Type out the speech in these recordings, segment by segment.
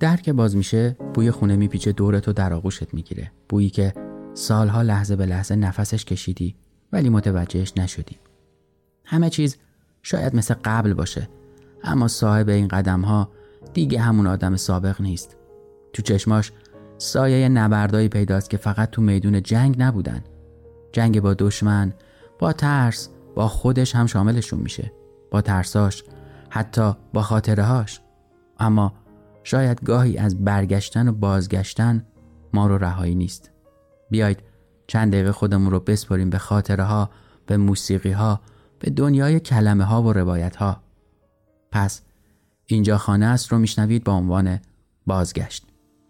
در که باز میشه بوی خونه میپیچه دورت و در آغوشت میگیره. بویی که سالها لحظه به لحظه نفسش کشیدی ولی متوجهش نشدی. همه چیز شاید مثل قبل باشه، اما صاحب این قدم‌ها دیگه همون آدم سابق نیست. تو چشماش سایه نبردایی پیداست که فقط تو میدون جنگ نبودن. جنگ با دشمن، با ترس، با خودش هم شاملشون میشه. با ترساش، حتی با خاطرهاش. اما شاید گاهی از برگشتن و بازگشتن ما رو رهایی نیست. بیایید چند دقیقه خودمون رو بسپاریم به خاطرها، به موسیقیها، به دنیای کلمه ها و روایت ها. پس اینجا خانه است رو میشنوید با عنوان بازگشت.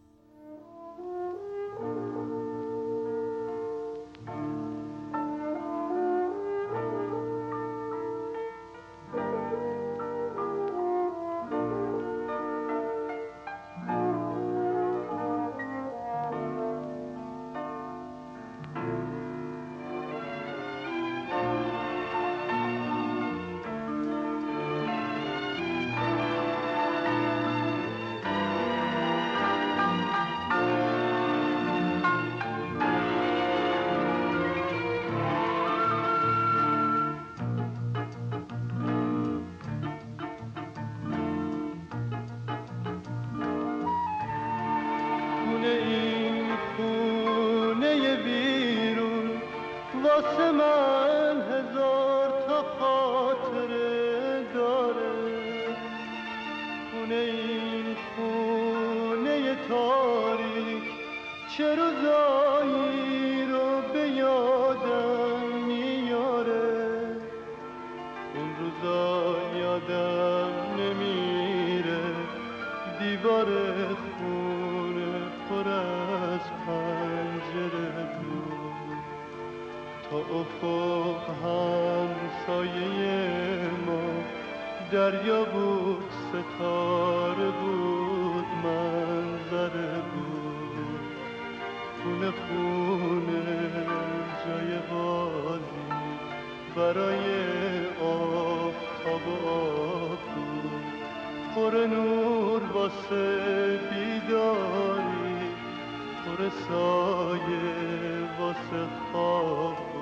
واسه من هزار تا خاطره داره. خونه این خونه تاریک چه روزایی رو به یادم میاره. اون روزا یادم نمیره، دیوار خونه پر از پنجره بود. تا افق همسایه ما دریا بود، ستاره بود، منظره بود. خونه خونه جای بازی برای آفتاب و آب بود. پر نور واسه بیداری، پر سایه واسه خواب بود.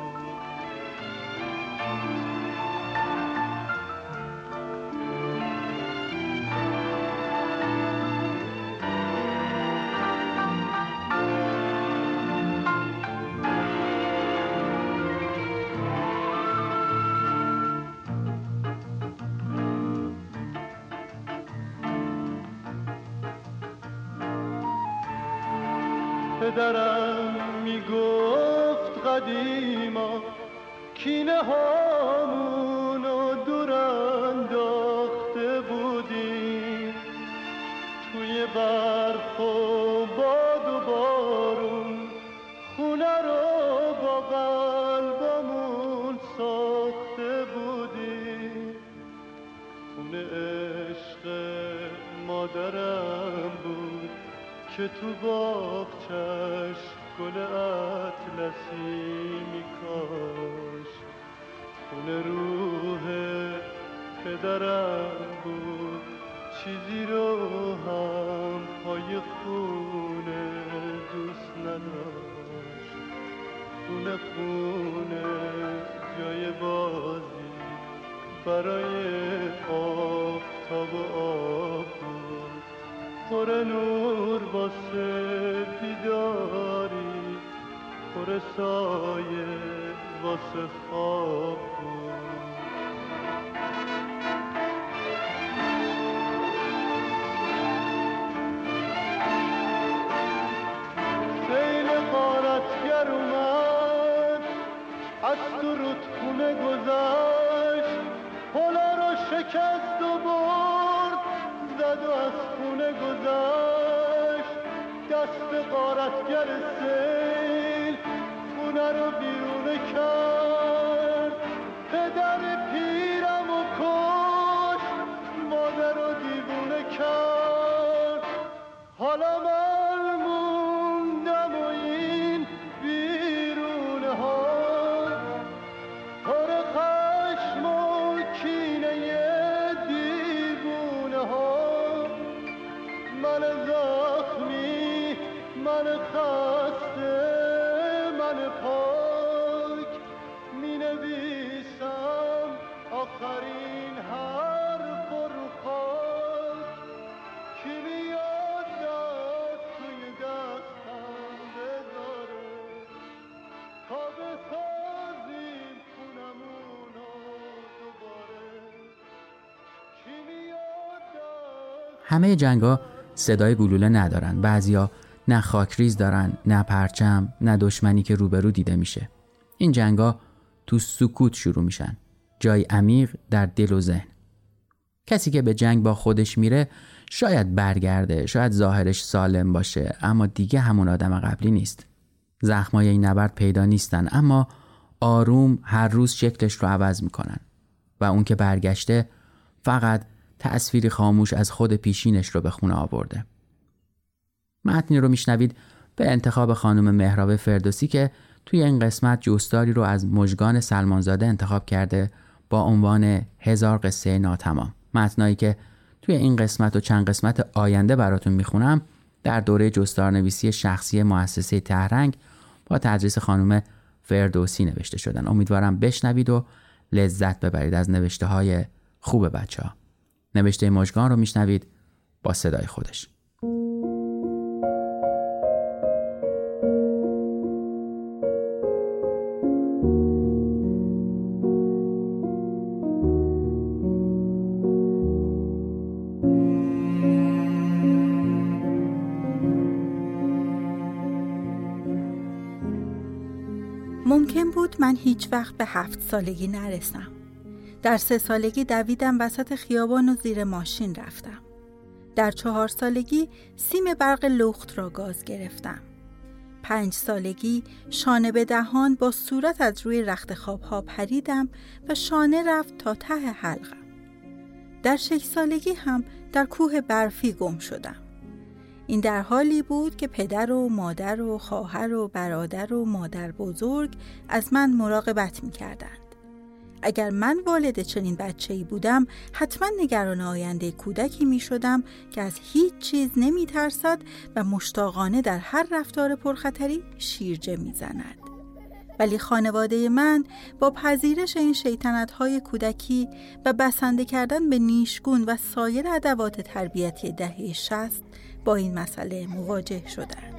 پدرم میگفت قدیما کینه هامونو دور انداخته بودیم. توی برف و باد و بارون خونه رو با قلبمون ساخته بودیم. خونه عشق مادرم بود که تو باغچش گل اطلسی میکاش. خونه روح پدرم بود، چیزی رو هم پای خونه دوست نداشت. خونه خونه جای بازی برای آفتاب و آب بود. پر نور واسه بیداری، پر سایه واسه خواب بود. سیل غارتگر اومد، از تو رودخونه گذشت، پلا رو شکست و برد، زد و از خونه گذشت. دست غارتگر سیل خونه رو بیرونه کرد. پدر پیرم و کشت، مادر رو دیوونه کرد. حالا من موندم و این بیرونه ها پر خشم و کینه دیوونه ها. من من خسته من پاک می نویسم آخرین حرف رو خاک کی میاد دست توی دستم بذاره تا بسازیم خونمونو دوباره کی میاد دست. همه جنگا صدای گلوله ندارن. بعضیا نه خاکریز دارن، نه پرچم، نه دشمنی که روبرو دیده میشه. این جنگا تو سکوت شروع میشن، جای عمیق در دل و ذهن. کسی که به جنگ با خودش میره شاید برگرده، شاید ظاهرش سالم باشه، اما دیگه همون آدم قبلی نیست. زخمای این نبرد پیدا نیستن، اما آروم هر روز شکلش رو عوض میکنن و اون که برگشته فقط تصویری خاموش از خود پیشینش رو به خونه آورده. متنی رو میشنوید به انتخاب خانم مهراب فردوسی که توی این قسمت جوستاری رو از مژگان سلمانزاده انتخاب کرده با عنوان 1000 قصه ناتمام. متنایی که توی این قسمت و چند قسمت آینده براتون میخونم در دوره جستارنویسی شخصی مؤسسه طهرنگ با تدریس خانم فردوسی نوشته شدن. امیدوارم بشنوید و لذت ببرید از نوشته های خوب بچه‌ها. نوشته مژگان رو میشنوید با صدای خودش. ممکن بود من هیچ وقت به 7 سالگی نرسم. در 3 سالگی دویدم وسط خیابان و زیر ماشین رفتم. در 4 سالگی سیم برق لخت را گاز گرفتم. 5 سالگی شانه به دهان با صورت از روی رخت خوابها پریدم و شانه رفت تا ته حلقم. در 6 سالگی هم در کوه برفی گم شدم. این در حالی بود که پدر و مادر و خواهر و برادر و مادر بزرگ از من مراقبت می کردند. اگر من والد چنین بچه‌ای بودم حتما نگران آینده کودکی می شدم که از هیچ چیز نمی ترسد و مشتاقانه در هر رفتار پرخطری شیرجه می زند. ولی خانواده من با پذیرش این شیطنت‌های کودکی و بسنده کردن به نیشگون و سایر ادوات تربیتی دهه 60 با این مسئله مواجه شدند.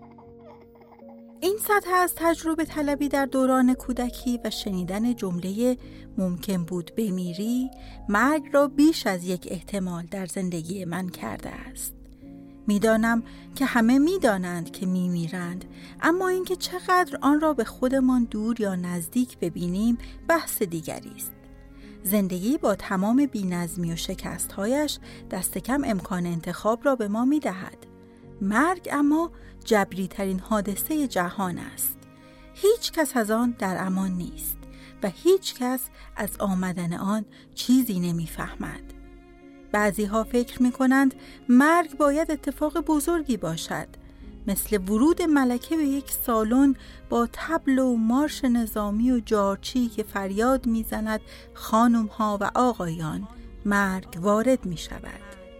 این سطح از تجربه طلبی در دوران کودکی و شنیدن جمله ممکن بود بمیری، مرگ را بیش از یک احتمال در زندگی من کرده است. میدانم که همه میدانند که میمیرند، اما اینکه چقدر آن را به خودمان دور یا نزدیک ببینیم بحث دیگری است. زندگی با تمام بی‌نظمی و شکست‌هایش دست کم امکان انتخاب را به ما می‌دهد. مرگ اما جبری ترین حادثه جهان است. هیچ کس از آن در امان نیست و هیچ کس از آمدن آن چیزی نمی‌فهمد. بعضی ها فکر می‌کنند مرگ باید اتفاق بزرگی باشد، مثل ورود ملکه به یک سالن با طبل و مارش نظامی و جارچی که فریاد می‌زند خانم ها و آقایان مرگ وارد می‌شود.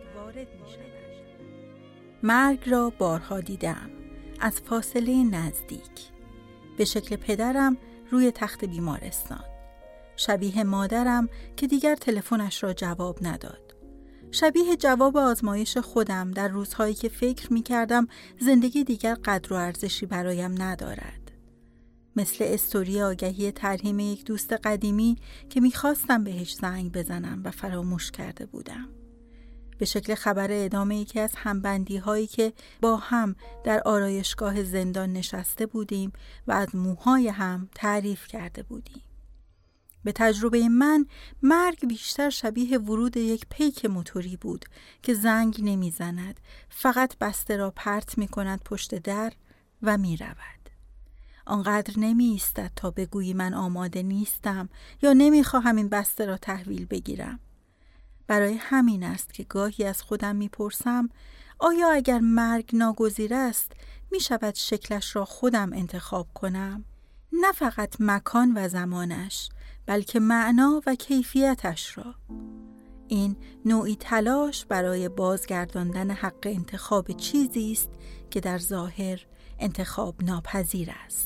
مرگ را بارها دیدم، از فاصله نزدیک، به شکل پدرم روی تخت بیمارستان، شبیه مادرم که دیگر تلفنش را جواب نداد، شبیه جواب آزمایش خودم در روزهایی که فکر می کردم زندگی دیگر قدر و ارزشی برایم ندارد، مثل استوری آگهی ترحیم یک دوست قدیمی که می خواستم بهش زنگ بزنم و فراموش کرده بودم، به شکل خبر اعدام یکی از همبندی هایی که با هم در آرایشگاه زندان نشسته بودیم و از موهای هم تعریف کرده بودیم. به تجربه من مرگ بیشتر شبیه ورود یک پیک موتوری بود که زنگ نمی زند، فقط بسته را پرت می کند پشت در و می رود. آنقدر نمی ایستد تا بگویی من آماده نیستم یا نمی خواهم این بسته را تحویل بگیرم. برای همین است که گاهی از خودم میپرسم آیا اگر مرگ ناگزیر است می شود شکلش را خودم انتخاب کنم؟ نه فقط مکان و زمانش، بلکه معنا و کیفیتش را. این نوعی تلاش برای بازگرداندن حق انتخاب چیزی است که در ظاهر انتخاب ناپذیر است.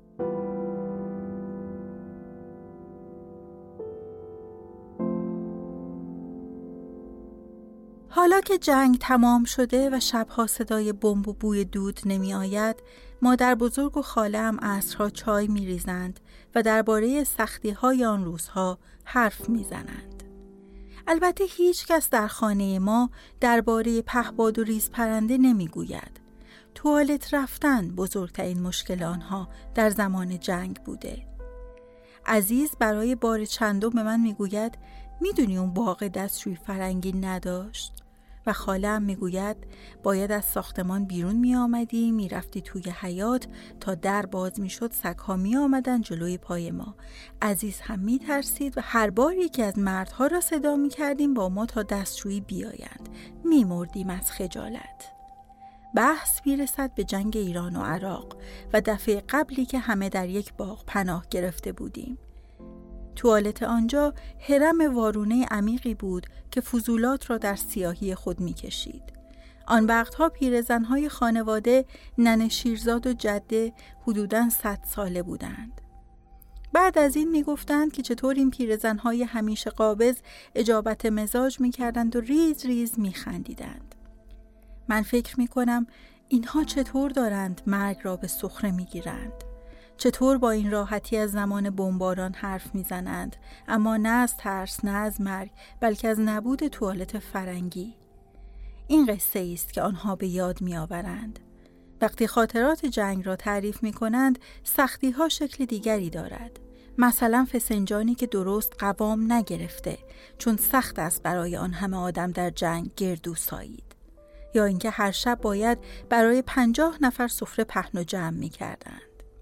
حالا که جنگ تمام شده و شبها صدای بمب و بوی دود نمی آید، مادر بزرگ و خاله‌ام عصرها چای می ریزند و درباره سختی های آن روزها حرف می زنند. البته هیچ کس در خانه ما درباره پهپاد و ریز پرنده نمی گوید. توالت رفتن بزرگترین مشکل آنها در زمان جنگ بوده. عزیز برای بار چندم به من می گوید میدونی اون باغ دستشویی فرنگی نداشت؟ و خاله‌ام میگوید باید از ساختمان بیرون می آمدی، می رفتی توی حیاط، تا در باز می شد سگ‌ها می آمدن جلوی پای ما. عزیز هم می ترسید و هر بار یکی از مردها را صدا می کردیم با ما تا دستشویی بیایند. می مردیم از خجالت. بحث میرسد به جنگ ایران و عراق و دفعه قبلی که همه در یک باغ پناه گرفته بودیم. توالت آنجا هرم وارونه عمیقی بود که فضولات را در سیاهی خود می‌کشید. آن وقتها پیرزن‌های خانواده، ننه شیرزاد و جده، حدوداً 100 ساله بودند. بعد از این میگفتند که چطور این پیرزن‌های همیشه قابض اجابت مزاج می‌کردند و ریز ریز می‌خندیدند. من فکر می‌کنم اینها چطور دارند مرگ را به سخره می‌گیرند. چطور با این راحتی از زمان بمباران حرف میزنند، اما نه از ترس، نه از مرگ، بلکه از نبود توالت فرنگی. این قصه است که آنها به یاد میآورند. وقتی خاطرات جنگ را تعریف میکنند، سختی ها شکل دیگری دارد. مثلا فسنجانی که درست قوام نگرفته، چون سخت است برای آن همه آدم در جنگ گردو سایید. یا اینکه هر شب باید برای 50 نفر سفره پهن و جمع میکردند.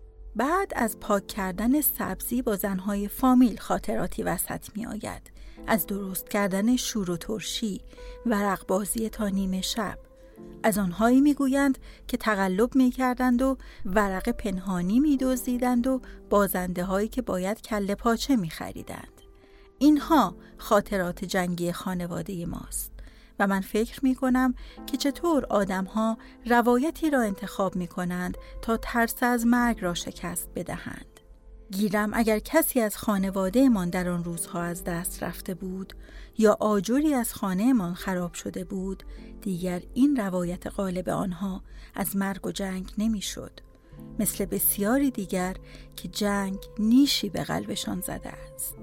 بعد از پاک کردن سبزی با زنهای فامیل خاطراتی وسط می آید. از درست کردن شور و ترشی، ورق بازی تا نیمه شب. از آنهایی می گویند که تقلب می کردند و ورق پنهانی می دزدیدند و بازنده هایی که باید کله پاچه می خریدند. اینها خاطرات جنگی خانواده ماست. و من فکر می کنم که چطور آدم ها روایتی را انتخاب می کنند تا ترس از مرگ را شکست بدهند. گیرم اگر کسی از خانواده من در آن روزها از دست رفته بود یا آجری از خانه من خراب شده بود، دیگر این روایت غالب آنها از مرگ و جنگ نمی شد. مثل بسیاری دیگر که جنگ نیشی به قلبشان زده است.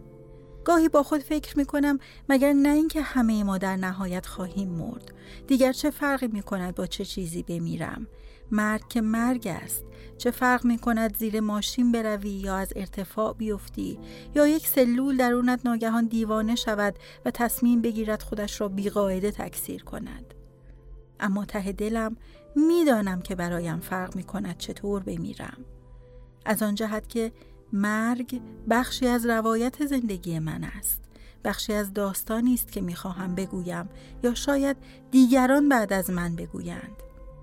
گاهی با خود فکر میکنم مگر نه اینکه همه ما در نهایت خواهیم مرد، دیگر چه فرقی میکند با چه چیزی بمیرم؟ مرگ که مرگ است. چه فرق میکند زیر ماشین بروی یا از ارتفاع بیفتی یا یک سلول درونت ناگهان دیوانه شود و تصمیم بگیرد خودش را بیقاعده تکثیر کند. اما ته دلم میدانم که برایم فرق میکند چطور بمیرم، از آن جهت که مرگ بخشی از روایت زندگی من است، بخشی از داستانی است که میخواهم بگویم یا شاید دیگران بعد از من بگویند.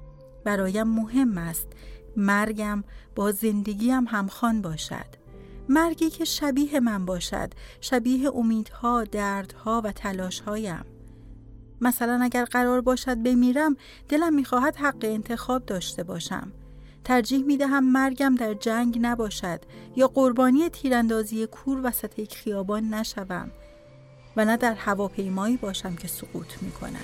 برایم مهم است مرگم با زندگیم همخوان باشد، مرگی که شبیه من باشد، شبیه امیدها، دردها و تلاشهایم. مثلا اگر قرار باشد بمیرم، دلم میخواهد حق انتخاب داشته باشم. ترجیح میدهم مرگم در جنگ نباشد یا قربانی تیراندازی کور وسط یک خیابان نشوم و نه در هواپیمایی باشم که سقوط میکند.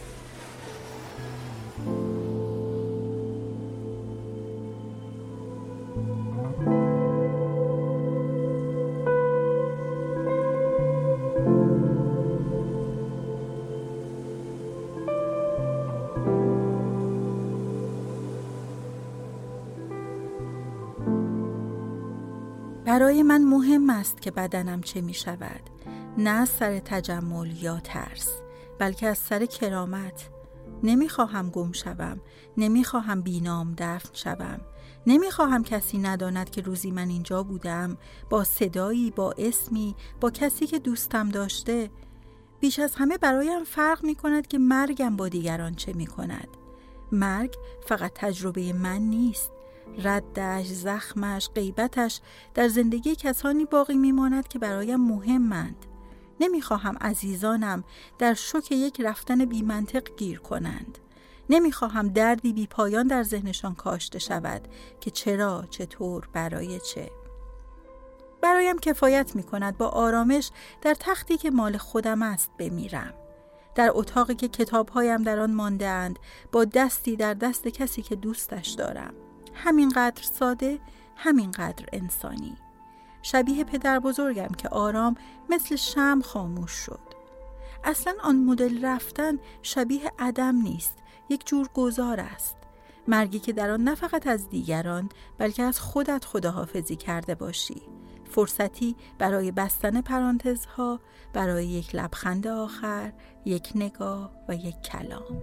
برای من مهم است که بدنم چه می شود، نه از سر تجمل یا ترس، بلکه از سر کرامت. نمی خواهم گم شوم، نمی خواهم بینام دفن شوم، نمی خواهم کسی نداند که روزی من اینجا بودم، با صدایی، با اسمی، با کسی که دوستم داشته. بیش از همه برایم فرق می کند که مرگم با دیگران چه می کند. مرگ فقط تجربه من نیست، ردش، زخمش، غیبتش در زندگی کسانی باقی میماند که برایم مهمند. نمیخواهم عزیزانم در شوک یک رفتن بی منطق گیر کنند. نمیخواهم دردی بی پایان در ذهنشان کاشته شود که چرا، چطور، برای چه. برایم کفایت میکند با آرامش در تختی که مال خودم است بمیرم. در اتاقی که کتابهایم در آن مانده اند، با دستی در دست کسی که دوستش دارم. همینقدر ساده، همینقدر انسانی. شبیه پدر بزرگم که آرام مثل شمع خاموش شد. اصلا آن مدل رفتن شبیه عدم نیست، یک جور گذار است. مرگی که در آن نه فقط از دیگران بلکه از خودت خداحافظی کرده باشی. فرصتی برای بستن پرانتزها، برای یک لبخند آخر، یک نگاه و یک کلام.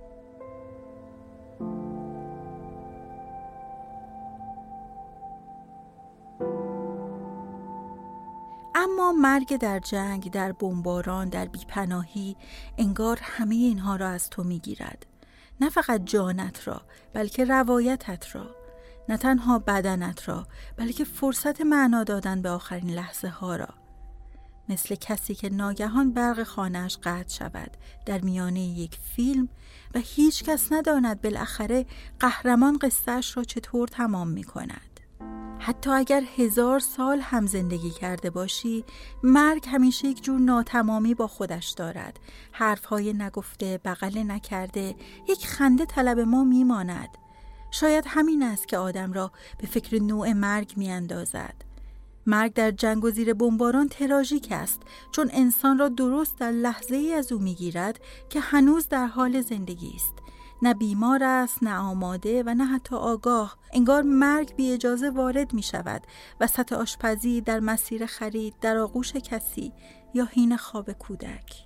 اما مرگ در جنگ، در بمباران، در بیپناهی، انگار همه اینها را از تو میگیرد. نه فقط جانت را، بلکه روایتت را. نه تنها بدنت را، بلکه فرصت معنا دادن به آخرین لحظه ها را. مثل کسی که ناگهان برق خانه‌اش قطع شود در میانه یک فیلم و هیچ کس نداند بالاخره قهرمان قصه‌اش را چطور تمام می کند. حتی اگر 1000 سال هم زندگی کرده باشی، مرگ همیشه یک جور ناتمامی با خودش دارد. حرفهای نگفته، بغل نکرده، یک خنده طلب ما میماند. شاید همین است که آدم را به فکر نوع مرگ میاندازد. مرگ در جنگ و زیر بمباران تراژیک است، چون انسان را درست در لحظه ای از او میگیرد که هنوز در حال زندگی است. نه بیمار است، نه آماده و نه حتی آگاه. انگار مرگ بی اجازه وارد می شود وسط آشپزی، در مسیر خرید، در آغوش کسی یا حین خواب کودک.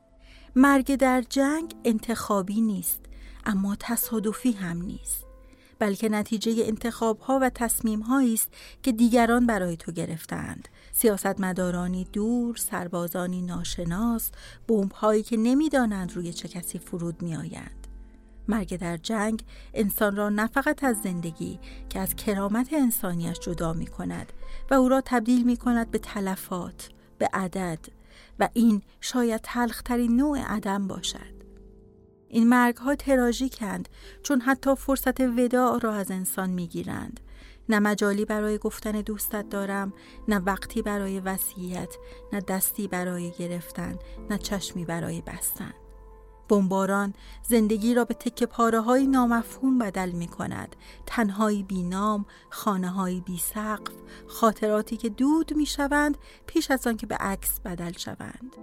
مرگ در جنگ انتخابی نیست، اما تصادفی هم نیست، بلکه نتیجه انتخاب‌ها و تصمیم‌هایی است که دیگران برای تو گرفتند. سیاستمدارانی دور، سربازانی ناشناس، بمب‌هایی که نمی‌دانند روی چه کسی فرود می‌آیند. مرگ در جنگ انسان را نه فقط از زندگی که از کرامت انسانیش جدا می کند و او را تبدیل می کند به تلفات، به عدد، و این شاید تلخ‌ترین نوع عدم باشد. این مرگ‌ها تراژیکند چون حتی فرصت وداع را از انسان می گیرند. نه مجالی برای گفتن دوستت دارم، نه وقتی برای وصیت، نه دستی برای گرفتن، نه چشمی برای بستن. بمباران زندگی را به تکه پاره‌های نامفهوم بدل می کند. تنهایی بی نام، خانه‌های بی سقف، خاطراتی که دود می شوند پیش از آن که به عکس بدل شوند.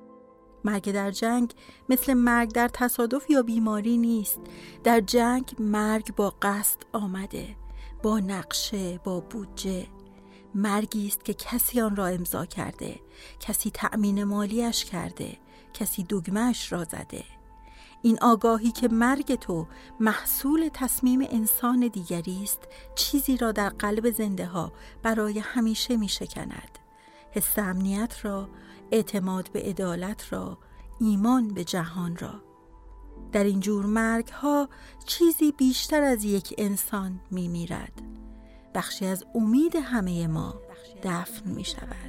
مرگ در جنگ مثل مرگ در تصادف یا بیماری نیست. در جنگ مرگ با قصد آمده، با نقشه، با بودجه. مرگی است که کسی آن را امضا کرده، کسی تأمین مالیش کرده، کسی دگمه‌اش را زده. این آگاهی که مرگ تو محصول تصمیم انسان دیگری است، چیزی را در قلب زنده ها برای همیشه می شکند. حس امنیت را، اعتماد به عدالت را، ایمان به جهان را. در این جور مرگ ها چیزی بیشتر از یک انسان می میرد. بخشی از امید همه ما دفن می شود.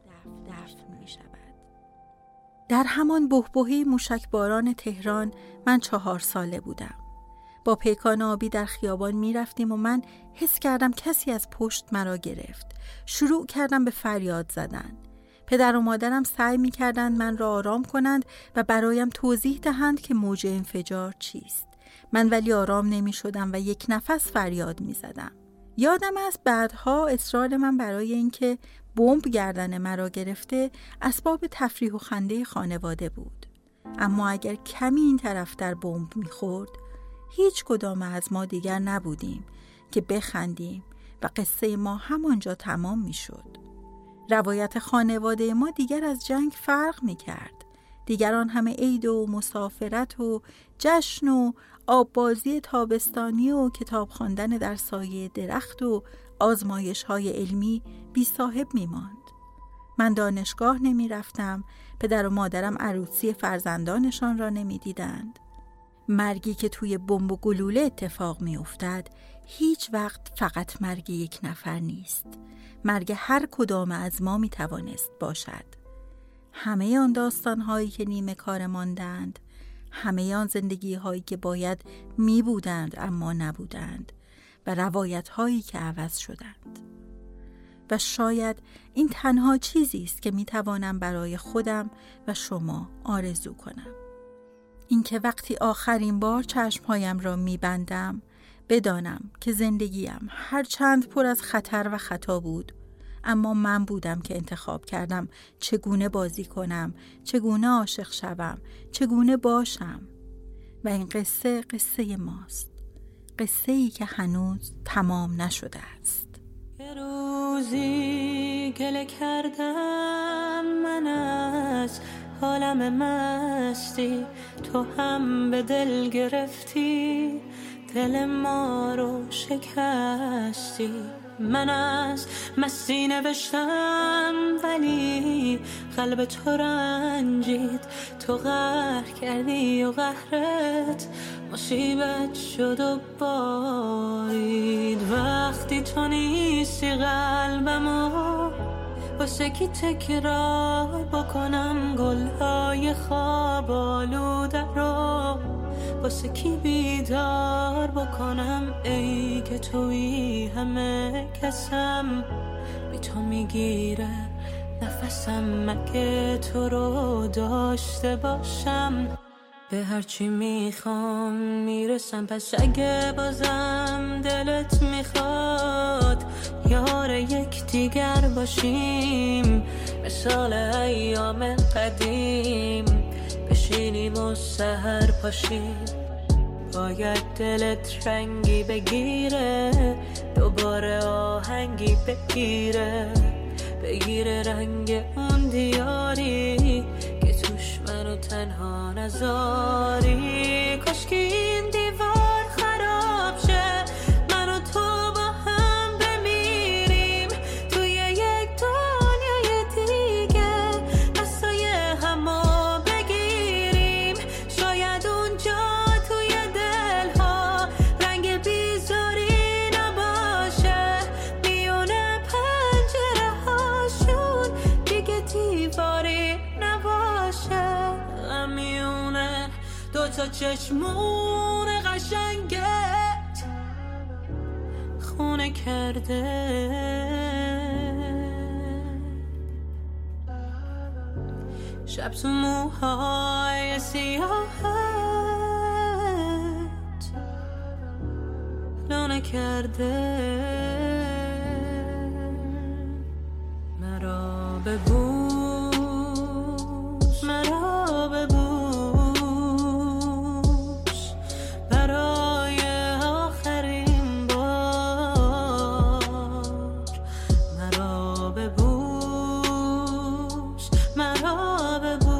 در همان بحبوحه موشکباران تهران من 4 ساله بودم. با پیکان آبی در خیابان می رفتیم و من حس کردم کسی از پشت مرا گرفت. شروع کردم به فریاد زدن. پدر و مادرم سعی می کردند من را آرام کنند و برایم توضیح دهند که موج انفجار چیست. من ولی آرام نمی شدم و یک نفس فریاد می زدم. یادم است بعدها اصرار من برای اینکه بمب گردن مرا گرفته اسباب تفریح و خنده خانواده بود. اما اگر کمی این طرف در بمب می‌خورد، هیچ کدام از ما دیگر نبودیم که بخندیم و قصه ما همانجا تمام می‌شد. روایت خانواده ما دیگر از جنگ فرق می‌کرد. دیگران همه عید و مسافرت و جشن و آببازی تابستانی و کتاب خواندن در سایه درخت و آزمایش‌های علمی بی صاحب می‌ماند. من دانشگاه نمی‌رفتم، پدر و مادرم عروسی فرزندانشان را نمی‌دیدند. مرگی که توی بمب و گلوله اتفاق می‌افتد هیچ وقت فقط مرگ یک نفر نیست. مرگ هر کدام از ما می‌توانست باشد. همه آن داستان‌هایی که نیمه کار ماندند، همه آن زندگی هایی که باید می بودند اما نبودند و روایت هایی که عوض شدند. و شاید این تنها چیزی است که می توانم برای خودم و شما آرزو کنم. اینکه وقتی آخرین بار چشمهایم را می بندم بدانم که زندگیم هرچند پر از خطر و خطا بود، اما من بودم که انتخاب کردم چگونه بازی کنم، چگونه عاشق شوم، چگونه باشم. و این قصه ماست، قصه‌ای که هنوز تمام نشده است. یه روزی گله کردم من از حالم مستی، تو هم به دل گرفتی، دل ما رو شکستی. من از مستی نوشتم ولی قلب تو رنجید، تو قهر کردی و قهرت مصیبت شد و بارید. وقتی تو نیستی قلبمو واسه کی تکرار بکنم، گلهای خواب آلوده رو واسه کی بیدار بکنم. ای که توی همه کسم، بی تو میگیره نفسم، مگه تو رو داشته باشم. به هرچی میخوام میرسم، پس اگه بازم دلت میخواد یار یک دیگر باشیم، مثال ایام قدیم بشینیم و سحر پاشیم. باید دلت رنگی بگیره، دوباره آهنگی بگیره رنگ اون دیاری که توش منو تنها نذاری. کاش که این دیوار خراب شه، من و تو با هم بمیریم توی یک دنیای دیگه، دستای همو بگیریم. شاید اونجا توی دلها رنگ بیزاری نباشه، میونه پنجره هاشون دیگه دیواری نباشه. میونه دوتا چشمون قشنگت خونه کرده، شب تو موهای سیاهت لانه کرده. مرا ببوس، مرا ببوس برای آخرین بار. مرا ببوس، مرا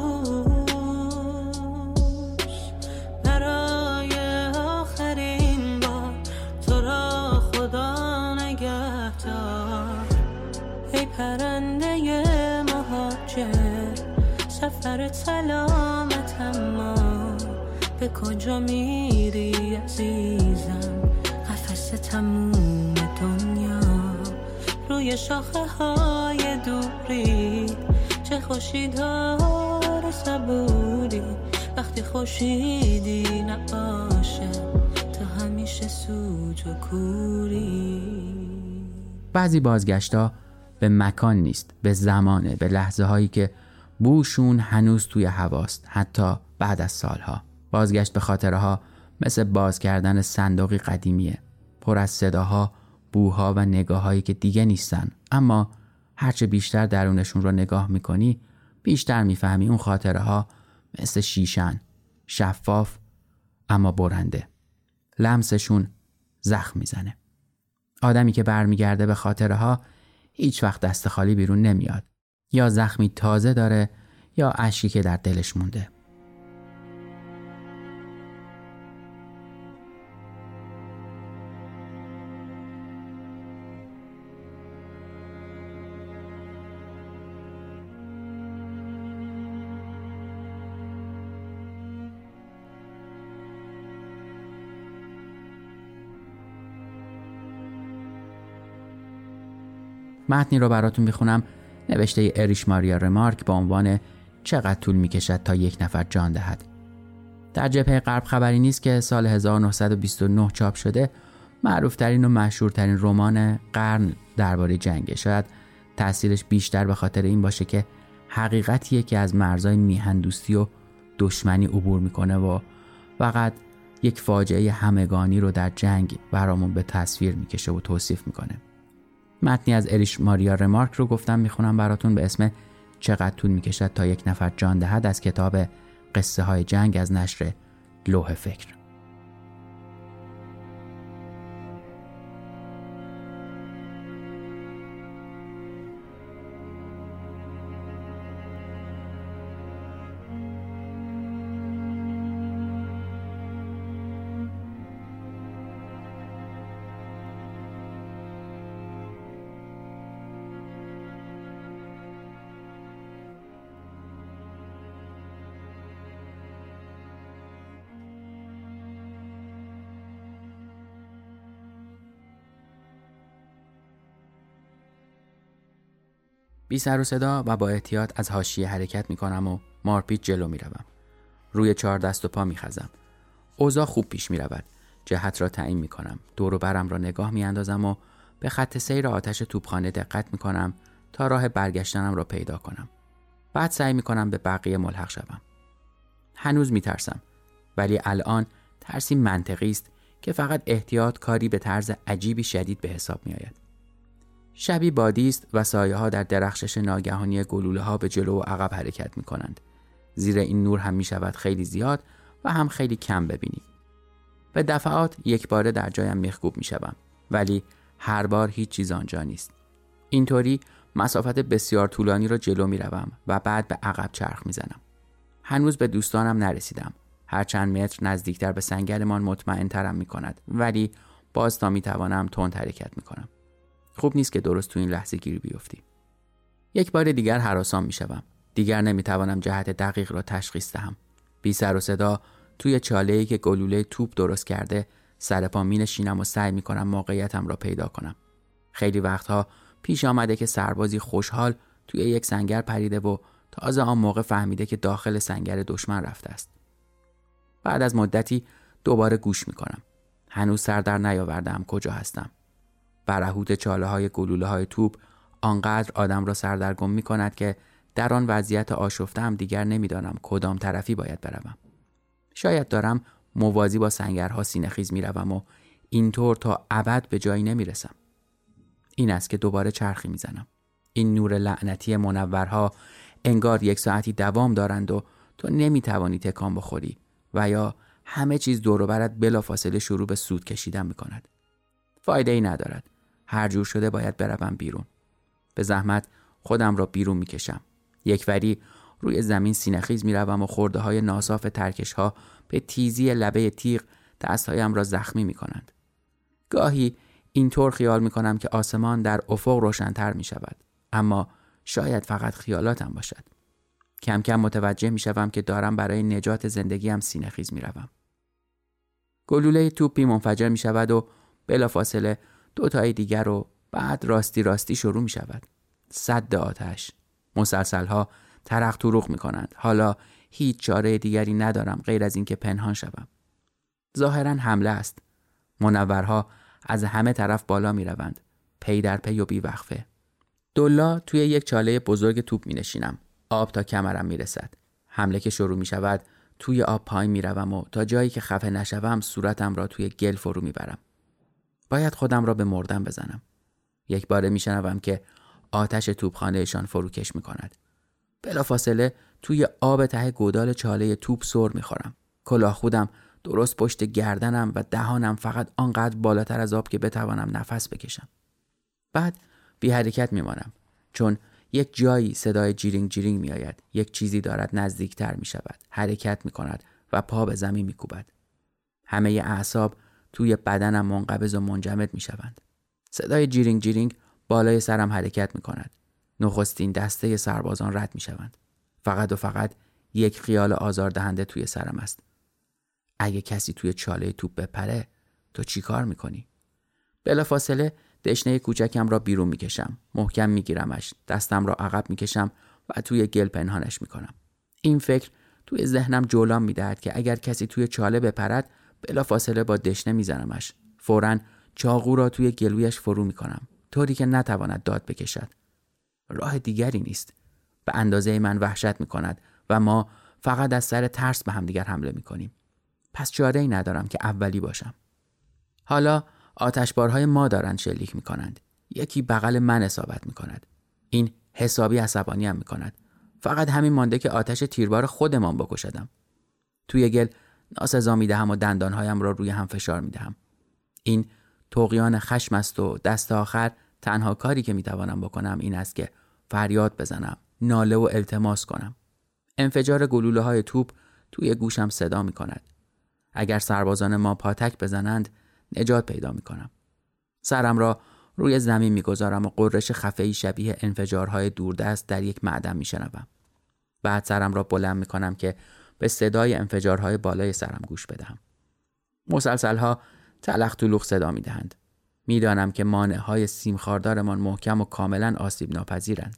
ببوس برای آخرین بار. تو را خدا نگهدار ای پرنده مهاجر، سفر سلامت اما به کجا میری عزیزم؟ قفس تموم دنیا روی شاخه های دوری، چه خوشی داره صبوری وقتی خورشیدی نباشه، تو همیشه سوج و کوری. بعضی بازگشتا به مکان نیست، به زمانه، به لحظه هایی که بوشون هنوز توی هواست حتی بعد از سالها. بازگشت به خاطره ها مثل باز کردن صندوقی قدیمیه، پر از صداها، بوها و نگاهایی که دیگه نیستن، اما هرچه بیشتر درونشون رو نگاه میکنی بیشتر میفهمی اون خاطره ها مثل شیشن، شفاف اما برنده. لمسشون زخم میزنه. آدمی که برمیگرده به خاطره ها هیچ وقت دست خالی بیرون نمیاد. یا زخمی تازه داره یا اشکی که در دلش مونده. متنی رو براتون میخونم نوشته اریش ماریا رمارک با عنوان چقدر طول میکشد تا یک نفر جان دهد. در جبهه غرب خبری نیست که سال 1929 چاپ شده، معروفترین و مشهورترین رمان قرن درباره جنگه. شاید تأثیرش بیشتر به خاطر این باشه که حقیقتیه که از مرزهای میهندوستی و دشمنی عبور میکنه و فقط یک فاجعه همگانی رو در جنگ برامون به تصویر میکشه و توصیف میکنه. متنی از اریش ماریا رمارک رو گفتم میخونم براتون به اسم چقدر طول میکشد تا یک نفر جان دهد از کتاب قصه های جنگ از نشر لوح فکر. بی سر و صدا و با احتیاط از حاشیه حرکت میکنم و مارپیچ جلو میروم. روی 4 دست و پا میخزم. اوضاع خوب پیش میرود. جهت را تعیین میکنم. دور و برم را نگاه میاندازم و به خط سیر آتش توپخانه دقت میکنم تا راه برگشتنم را پیدا کنم. بعد سعی میکنم به بقیه ملحق شوم. هنوز میترسم، ولی الان ترسی منطقی است که فقط احتیاط کاری به طرز عجیبی شدید به حساب میآید. شبی بادی است و سایه ها در درخشش ناگهانی گلوله ها به جلو و عقب حرکت می کنند. زیر این نور هم می شود خیلی زیاد و هم خیلی کم ببینی. به دفعات یک باره در جایم میخکوب می شوم، ولی هر بار هیچ چیز آنجا نیست. اینطوری مسافت بسیار طولانی را جلو می روم و بعد به عقب چرخ می زنم. هنوز به دوستانم نرسیدم. هر چند متر نزدیکتر به سنگرمان مطمئن ترم می کند، ولی باز تا می توانم تند حرکت می کنم. خوب نیست که درست تو این لحظه گیر بیفتی. یک بار دیگر هراسان می شوم. دیگر نمی توانم جهت دقیق را تشخیص دهم. بی سر و صدا توی چاله‌ای که گلوله توپ درست کرده سر پا می نشینم و سعی می کنم موقعیتم را پیدا کنم. خیلی وقتها پیش آمده که سربازی خوشحال توی یک سنگر پریده و تازه آن موقع فهمیده که داخل سنگر دشمن رفته است. بعد از مدتی دوباره گوش می کنم. هنوز سر در نیاوردم کجا هستم. برهوت چاله های گلوله های توپ آنقدر آدم را سردرگم می کند که در آن وضعیت آشفته هم دیگر نمیدانم کدام طرفی باید بروم. شاید دارم موازی با سنگرها سینه‌خیز می روم و اینطور تا ابد به جایی نمی رسم. این است که دوباره چرخی می زنم. این نور لعنتی منورها انگار 1 ساعتی دوام دارند و تو نمی توانی تکان بخوری و یا همه چیز دور و برت بلافاصله شروع به سود کشیدن می کند. فایده ای ندارد. هر جور شده باید بروم بیرون. به زحمت خودم را بیرون می کشم. یکوری روی زمین سینه‌خیز می روم و خورده های ناصاف ترکش ها به تیزی لبه تیغ دستهایم را زخمی می کنند. گاهی اینطور خیال می کنم که آسمان در افق روشن‌تر می شود. اما شاید فقط خیالاتم باشد. کم کم متوجه می شوم که دارم برای نجات زندگیم سینه‌خیز می روم. گلوله توپی منفجر می شود و بلافاصله 2 تای دیگر رو بعد راستی شروع می شود. سد آتش. مسلسل‌ها ترق توروق می کنند. حالا هیچ چاره دیگری ندارم غیر از اینکه پنهان شوم. ظاهراً حمله است. منورها از همه طرف بالا می روند. پی در پی و بی وقفه. دلا توی یک چاله بزرگ توپ می نشینم. آب تا کمرم می رسد. حمله که شروع می شود توی آب پایین می روم و تا جایی که خفه نشوم صورتم را توی گل فرو می برم. باید خودم را به مردن بزنم. یک باره می شنوم که آتش توپخانهشان فروکش می کند. بلافاصله توی آب ته گودال چاله توپ سر می خورم. کلاه خودم درست پشت گردنم و دهانم فقط آنقدر بالاتر از آب که بتوانم نفس بکشم. بعد بی حرکت می مانم. چون یک جایی صدای جیرینگ جیرینگ می آید. یک چیزی دارد نزدیکتر می شود. حرکت می کند و پا به زمین می کوبد. همه اعصاب توی بدنم منقبض و منجمد می شوند. صدای جیرینگ جیرینگ بالای سرم حرکت می کند. نخستین دسته سربازان رد می شوند. فقط و فقط یک خیال آزاردهنده توی سرم است. اگه کسی توی چاله توپ بپره تو چی کار می کنی؟ بلافاصله دشنه کوچکم را بیرون می کشم. محکم می گیرمش. دستم را عقب می کشم و توی گل پنهانش می کنم. این فکر توی ذهنم جولان میدهد که اگر کسی توی چاله بپرد بلافاصله با دشنه میزنمش. فوراً چاقو را توی گلویش فرو میکنم طوری که نتواند داد بکشد. راه دیگری نیست. به اندازه من وحشت میکند و ما فقط از سر ترس به همدیگر حمله میکنیم. پس چاره‌ای ندارم که اولی باشم. حالا آتشبارهای ما دارند شلیک میکنند. یکی بغل من اصابت میکند. این حسابی عصبانی هم میکند. فقط همین مانده که آتش تیربار خودمان بکشدم. توی گل ناسزا میدهم و دندانهایم را روی هم فشار میدهم. این طغیان خشم است و دست آخر تنها کاری که میتوانم بکنم این است که فریاد بزنم، ناله و التماس کنم. انفجار گلوله‌های توپ توی گوشم صدا میکند. اگر سربازان ما پاتک بزنند نجات پیدا میکنم. سرم را روی زمین میگذارم و قررش خفه‌ای شبیه انفجارهای دوردست در یک معدن میشنوم. بعد سرم را بلند میکنم که به صدای انفجارهای بالای سرم گوش بدهم. مسلسل‌ها تلخ تلوخ صدا میدهند. میدانم که مانع‌های سیمخاردارمان محکم و کاملا آسیب ناپذیرند.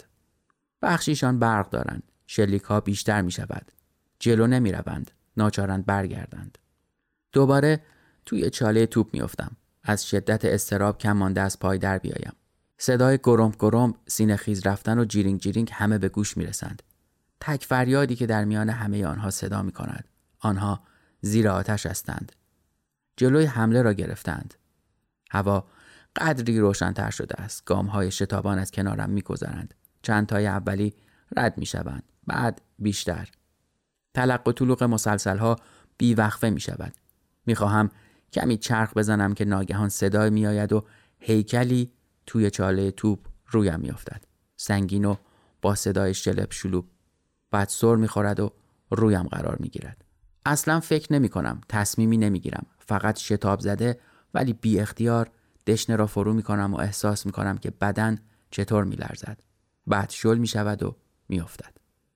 بخشیشان برق دارند. شلیک‌ها بیشتر میشود. جلو نمیروند. ناچارند برگردند. دوباره توی چاله توپ میافتم. از شدت اضطراب کم مانده از پای در بیایم. صدای گرم گرم، سینه خیز رفتن و جیرینگ جیرینگ همه به گوش میرسند. تک فریادی که در میان همه آنها صدا میکند. آنها زیر آتش هستند. جلوی حمله را گرفتند. هوا قدری روشن‌تر شده است. گام‌های شتابان از کنارم می‌گذرند. چند تای اولی رد می‌شوند. بعد بیشتر. تلق و طلوق مسلسل‌ها بی‌وقفه می‌شود. می‌خواهم کمی چرخ بزنم که ناگهان صدای می‌آید و هیکلی توی چاله توپ رویم می‌افتد. سنگین و با صدای شلپ شلوب. بعد سر می‌خورد و رویم قرار می‌گیرد. اصلا فکر نمی‌کنم، تصمیمی نمی‌گیرم. فقط شتاب زده ولی بی اختیار دشنه را فرو می‌کنم و احساس می‌کنم که بدن چطور می‌لرزد. بعد شل می‌شود و می‌افتد.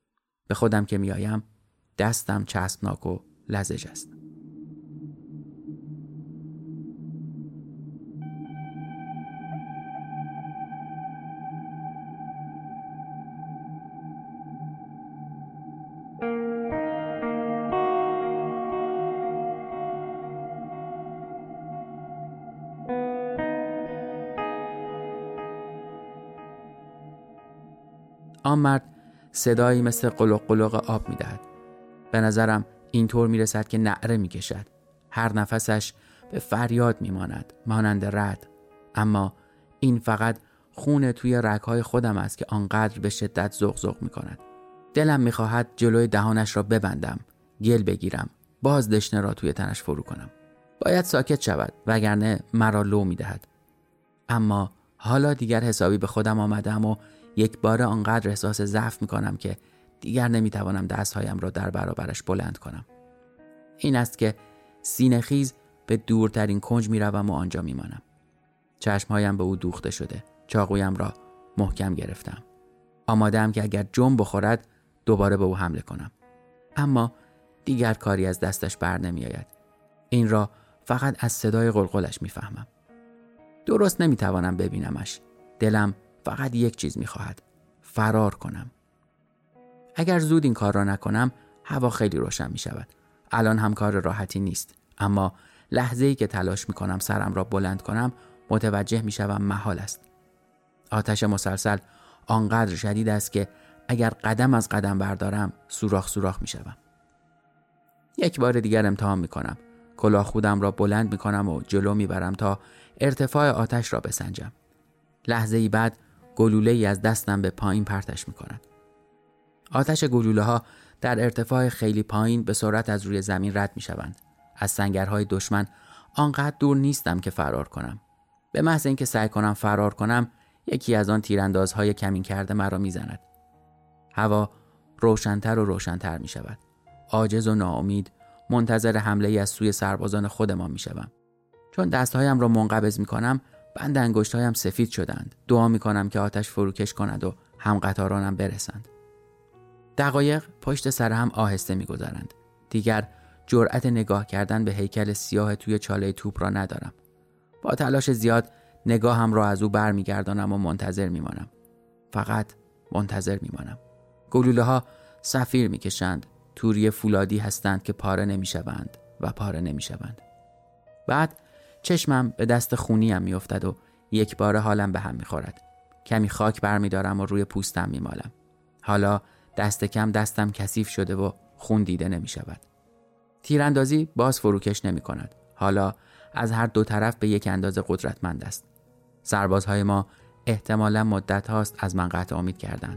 به خودم که می‌آیم دستم چسبناک و لزج است. آن مرد صدایی مثل قلق قلق آب می‌دهد. به نظرم اینطور می‌رسد که نعره می‌کشد. هر نفسش به فریاد می‌ماند، مانند رعد. اما این فقط خون توی رگ‌های خودم است که آنقدر به شدت زغزغ می‌کند. دلم می‌خواهد جلوی دهانش را ببندم، گل بگیرم، باز دشنه را توی تنش فرو کنم. باید ساکت شود وگرنه مرا لو می‌دهد. اما حالا دیگر حسابی به خودم آمدم و یک بار آنقدر احساس ضعف میکنم که دیگر نمیتوانم دستهایم را در برابرش بلند کنم. این است که سینه خیز به دورترین کنج میروم و آنجا میمانم. چشمهایم به او دوخته شده. چاقویم را محکم گرفتم. آماده‌ام که اگر جنب بخورد دوباره به او حمله کنم. اما دیگر کاری از دستش بر نمیآید. این را فقط از صدای قلقلش میفهمم. درست نمیتوانم ببینمش. دلم فقط یک چیز میخواهد. فرار کنم. اگر زود این کار را نکنم هوا خیلی روشن میشود. الان هم کار راحتی نیست. اما لحظه‌ای که تلاش میکنم سرم را بلند کنم متوجه میشوم محال است. آتش مسلسل آنقدر شدید است که اگر قدم از قدم بردارم سوراخ سوراخ میشوم. یک بار دیگر امتحان میکنم. کلاه خودم را بلند میکنم و جلو میبرم تا ارتفاع آتش را بسنجم. لحظه‌ای بعد گلوله‌ای از دستم به پایین پرتش می‌کند. آتش گلوله‌ها در ارتفاع خیلی پایین به سرعت از روی زمین رد می‌شوند. از سنگرهای دشمن آنقدر دور نیستم که فرار کنم. به محض اینکه سعی کنم فرار کنم، یکی از آن تیراندازهای کمین کرده مرا می‌زند. هوا روشن‌تر و روشن‌تر می‌شود. عاجز و ناامید منتظر حمله‌ای از سوی سربازان خودمان می‌شوم. چون دست‌هایم را منقبض می‌کنم، بند انگشت‌هایم سفید شدند. دعا می‌کنم که آتش فروکش کند و هم قطارانم برسند. دقایق پشت سر هم آهسته می‌گذرند. دیگر جرأت نگاه کردن به هیکل سیاه توی چاله توپ را ندارم. با تلاش زیاد نگاهم را از او برمیگردانم و منتظر می‌مانم. فقط منتظر می‌مانم. گلوله‌ها صفیر می‌کشند. توری فولادی هستند که پاره نمیشوند و پاره نمیشوند. بعد چشمم به دست خونیم میافتد و یک بار حالم به هم میخورد. کمی خاک برمیدارم و روی پوستم میمالم. حالا دست کم دستم کثیف شده و خون دیده نمیشود. تیراندازی باز فروکش نمی کند. حالا از هر دو طرف به یک اندازه قدرتمند است. سربازهای ما احتمالاً مدت هاست از من قطع امید کردند.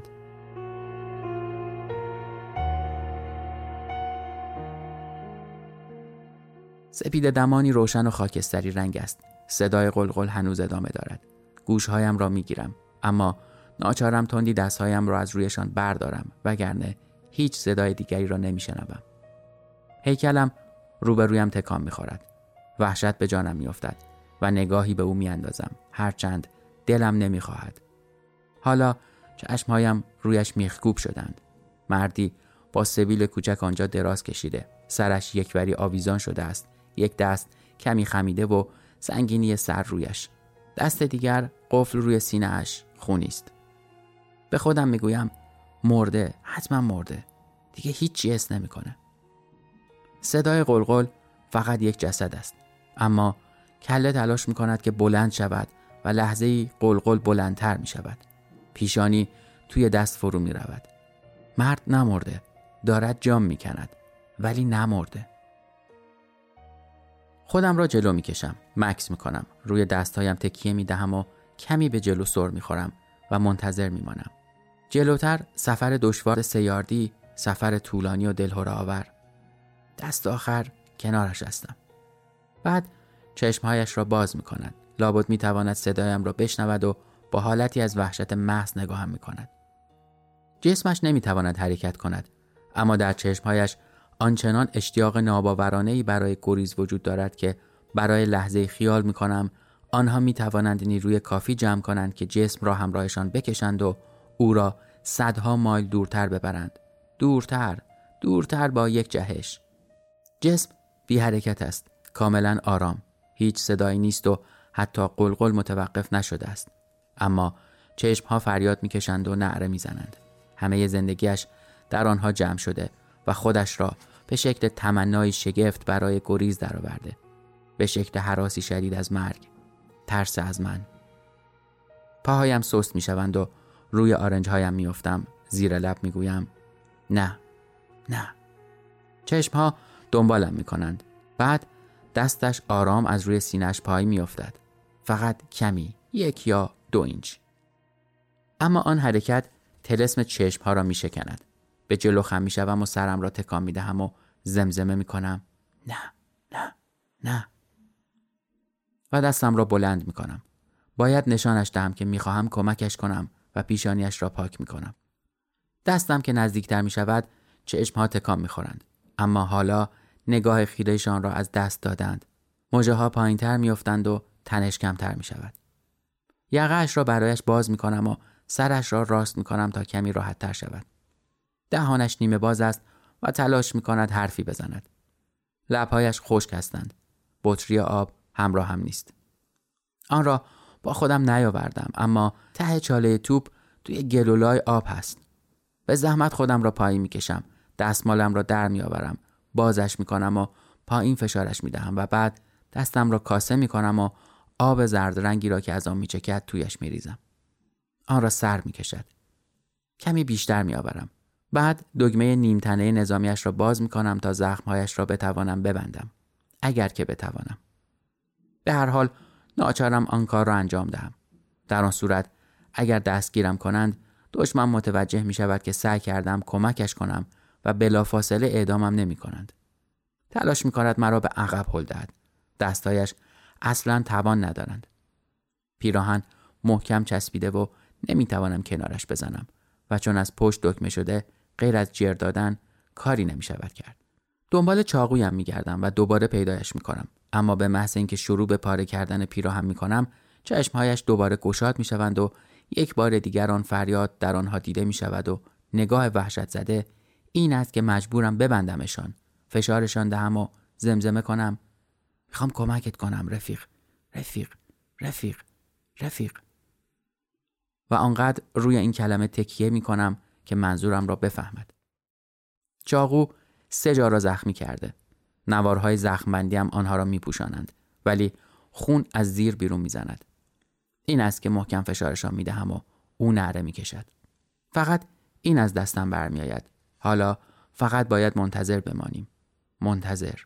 سپید دمانی روشن و خاکستری رنگ است. صدای قلقل هنوز ادامه دارد. گوشهایم را میگیرم، اما ناچارم تندی دستهایم را از رویشان بردارم، وگرنه هیچ صدای دیگری را نمیشنوم. هیکلم روبرویم تکان میخورد. وحشت به جانم میافتد و نگاهی به او میاندازم، هرچند دلم نمیخواهد. حالا چشمهایم رویش میخکوب شدند. مردی با سبیل کوچک آنجا دراز کشیده. سرش یکوری آویزان شده است. یک دست کمی خمیده و سنگینی سر رویش. دست دیگر قفل روی سینه اش، خونی است. به خودم میگویم مرده، حتما مرده. دیگه هیچی حس نمیکنه. صدای قلقل فقط یک جسد است، اما کله تلاش میکند که بلند شود و لحظه‌ای قلقل بلندتر میشود. پیشانی توی دست فرو میرود. مرد نمرده، دارد جام میکند، ولی نمرده. خودم را جلو میکشم، مکث میکنم، روی دستهایم تکیه میدهم و کمی به جلو سر میخورم و منتظر میمانم. جلوتر سفر دشوار سیاردی، سفر طولانی و دلهره آور. دست آخر کنارش هستم. بعد چشمهایش را باز میکند. لابد میتواند صدایم را بشنود و با حالتی از وحشت محض نگاهم میکند. جسمش نمیتواند حرکت کند، اما در چشمهایش آنچنان اشتیاق ناباورانه‌ای برای گریز وجود دارد که برای لحظه خیال میکنم آنها میتوانند نیروی کافی جمع کنند که جسم را همراهشان بکشند و او را صدها مایل دورتر ببرند. دورتر با یک جهش. جسم بی حرکت است، کاملا آرام. هیچ صدایی نیست و حتی قلقل متوقف نشده است. اما چشمها فریاد میکشند و نعره میزنند. همه زندگیش در آنها جمع شده و خودش را به شکل تمنای شگفت برای گریز درآورده. به شکل هراسی شدید از مرگ، ترس از من. پاهایم سست میشوند و روی آرنجهایم میافتم. زیر لب میگویم نه. چشمها دنبالم میکنند. بعد دستش آرام از روی سینه‌اش پایین میافتد. فقط کمی، 1 یا 2 اینچ. اما آن حرکت طلسم چشمها را میشکند. به جلو خم میشوم و سرم را تکان میدهم و زمزمه میکنم نه. و دستم را بلند میکنم. باید نشانش دهم که میخواهم کمکش کنم و پیشانیش را پاک میکنم. دستم که نزدیکتر میشود چشمها تکان میخورند، اما حالا نگاه خیرهشان را از دست دادند. موجه ها پایین تر میافتند و تنش کمتر میشود. یقه‌اش را برایش باز میکنم و سرش را راست میکنم تا کمی راحت تر شود. دهانش نیمه باز است و تلاش میکند حرفی بزند. لبهایش خشک هستند. بطری آب همراه هم نیست. آن را با خودم نیاوردم، اما ته چاله توپ توی گلولای آب هست. به زحمت خودم را پایین میکشم. دستمالم را در میآورم. بازش میکنم و پایین فشارش میدهم و بعد دستم را کاسه میکنم و آب زرد رنگی را که از آن میچکد تویش میریزم. آن را سر میکشد. کمی بیشتر میآورم. بعد دگمه نیمتنه نظامیش را باز میکنم تا زخمهایش را بتوانم ببندم. اگر که بتوانم. به هر حال ناچارم آن کار را انجام دهم. در آن صورت اگر دستگیرم کنند دشمن متوجه می شود که سعی کردم کمکش کنم و بلافاصله اعدامم نمی کنند. تلاش می کند مرا به عقب هل دهد. دستایش اصلا توان ندارند. پیراهن محکم چسبیده و نمی توانم کنارش بزنم و چون از پشت دکمه شده غیر از جر دادن کاری نمی شود کرد. دنبال چاقویم می گردم و دوباره پیدایش می کنم، اما به محض اینکه شروع به پاره کردن پیراهن می کنم چشمهایش دوباره گشاد می شوند و یک بار دیگر آن فریاد در آنها دیده می شود و نگاه وحشت زده این است که مجبورم ببندمشان، فشارشان دهم و زمزمه کنم میخوام کمکت کنم رفیق. و آنقدر روی این کلمه تکیه می کنم که منظورم را بفهمد. چاقو 3 جا را زخمی کرده. نوارهای زخمبندی هم آنها را میپوشانند، ولی خون از زیر بیرون میزند. این است که محکم فشارشان میدهم و او نعره میکشد. فقط این از دستم برمیآید. حالا فقط باید منتظر بمانیم. منتظر.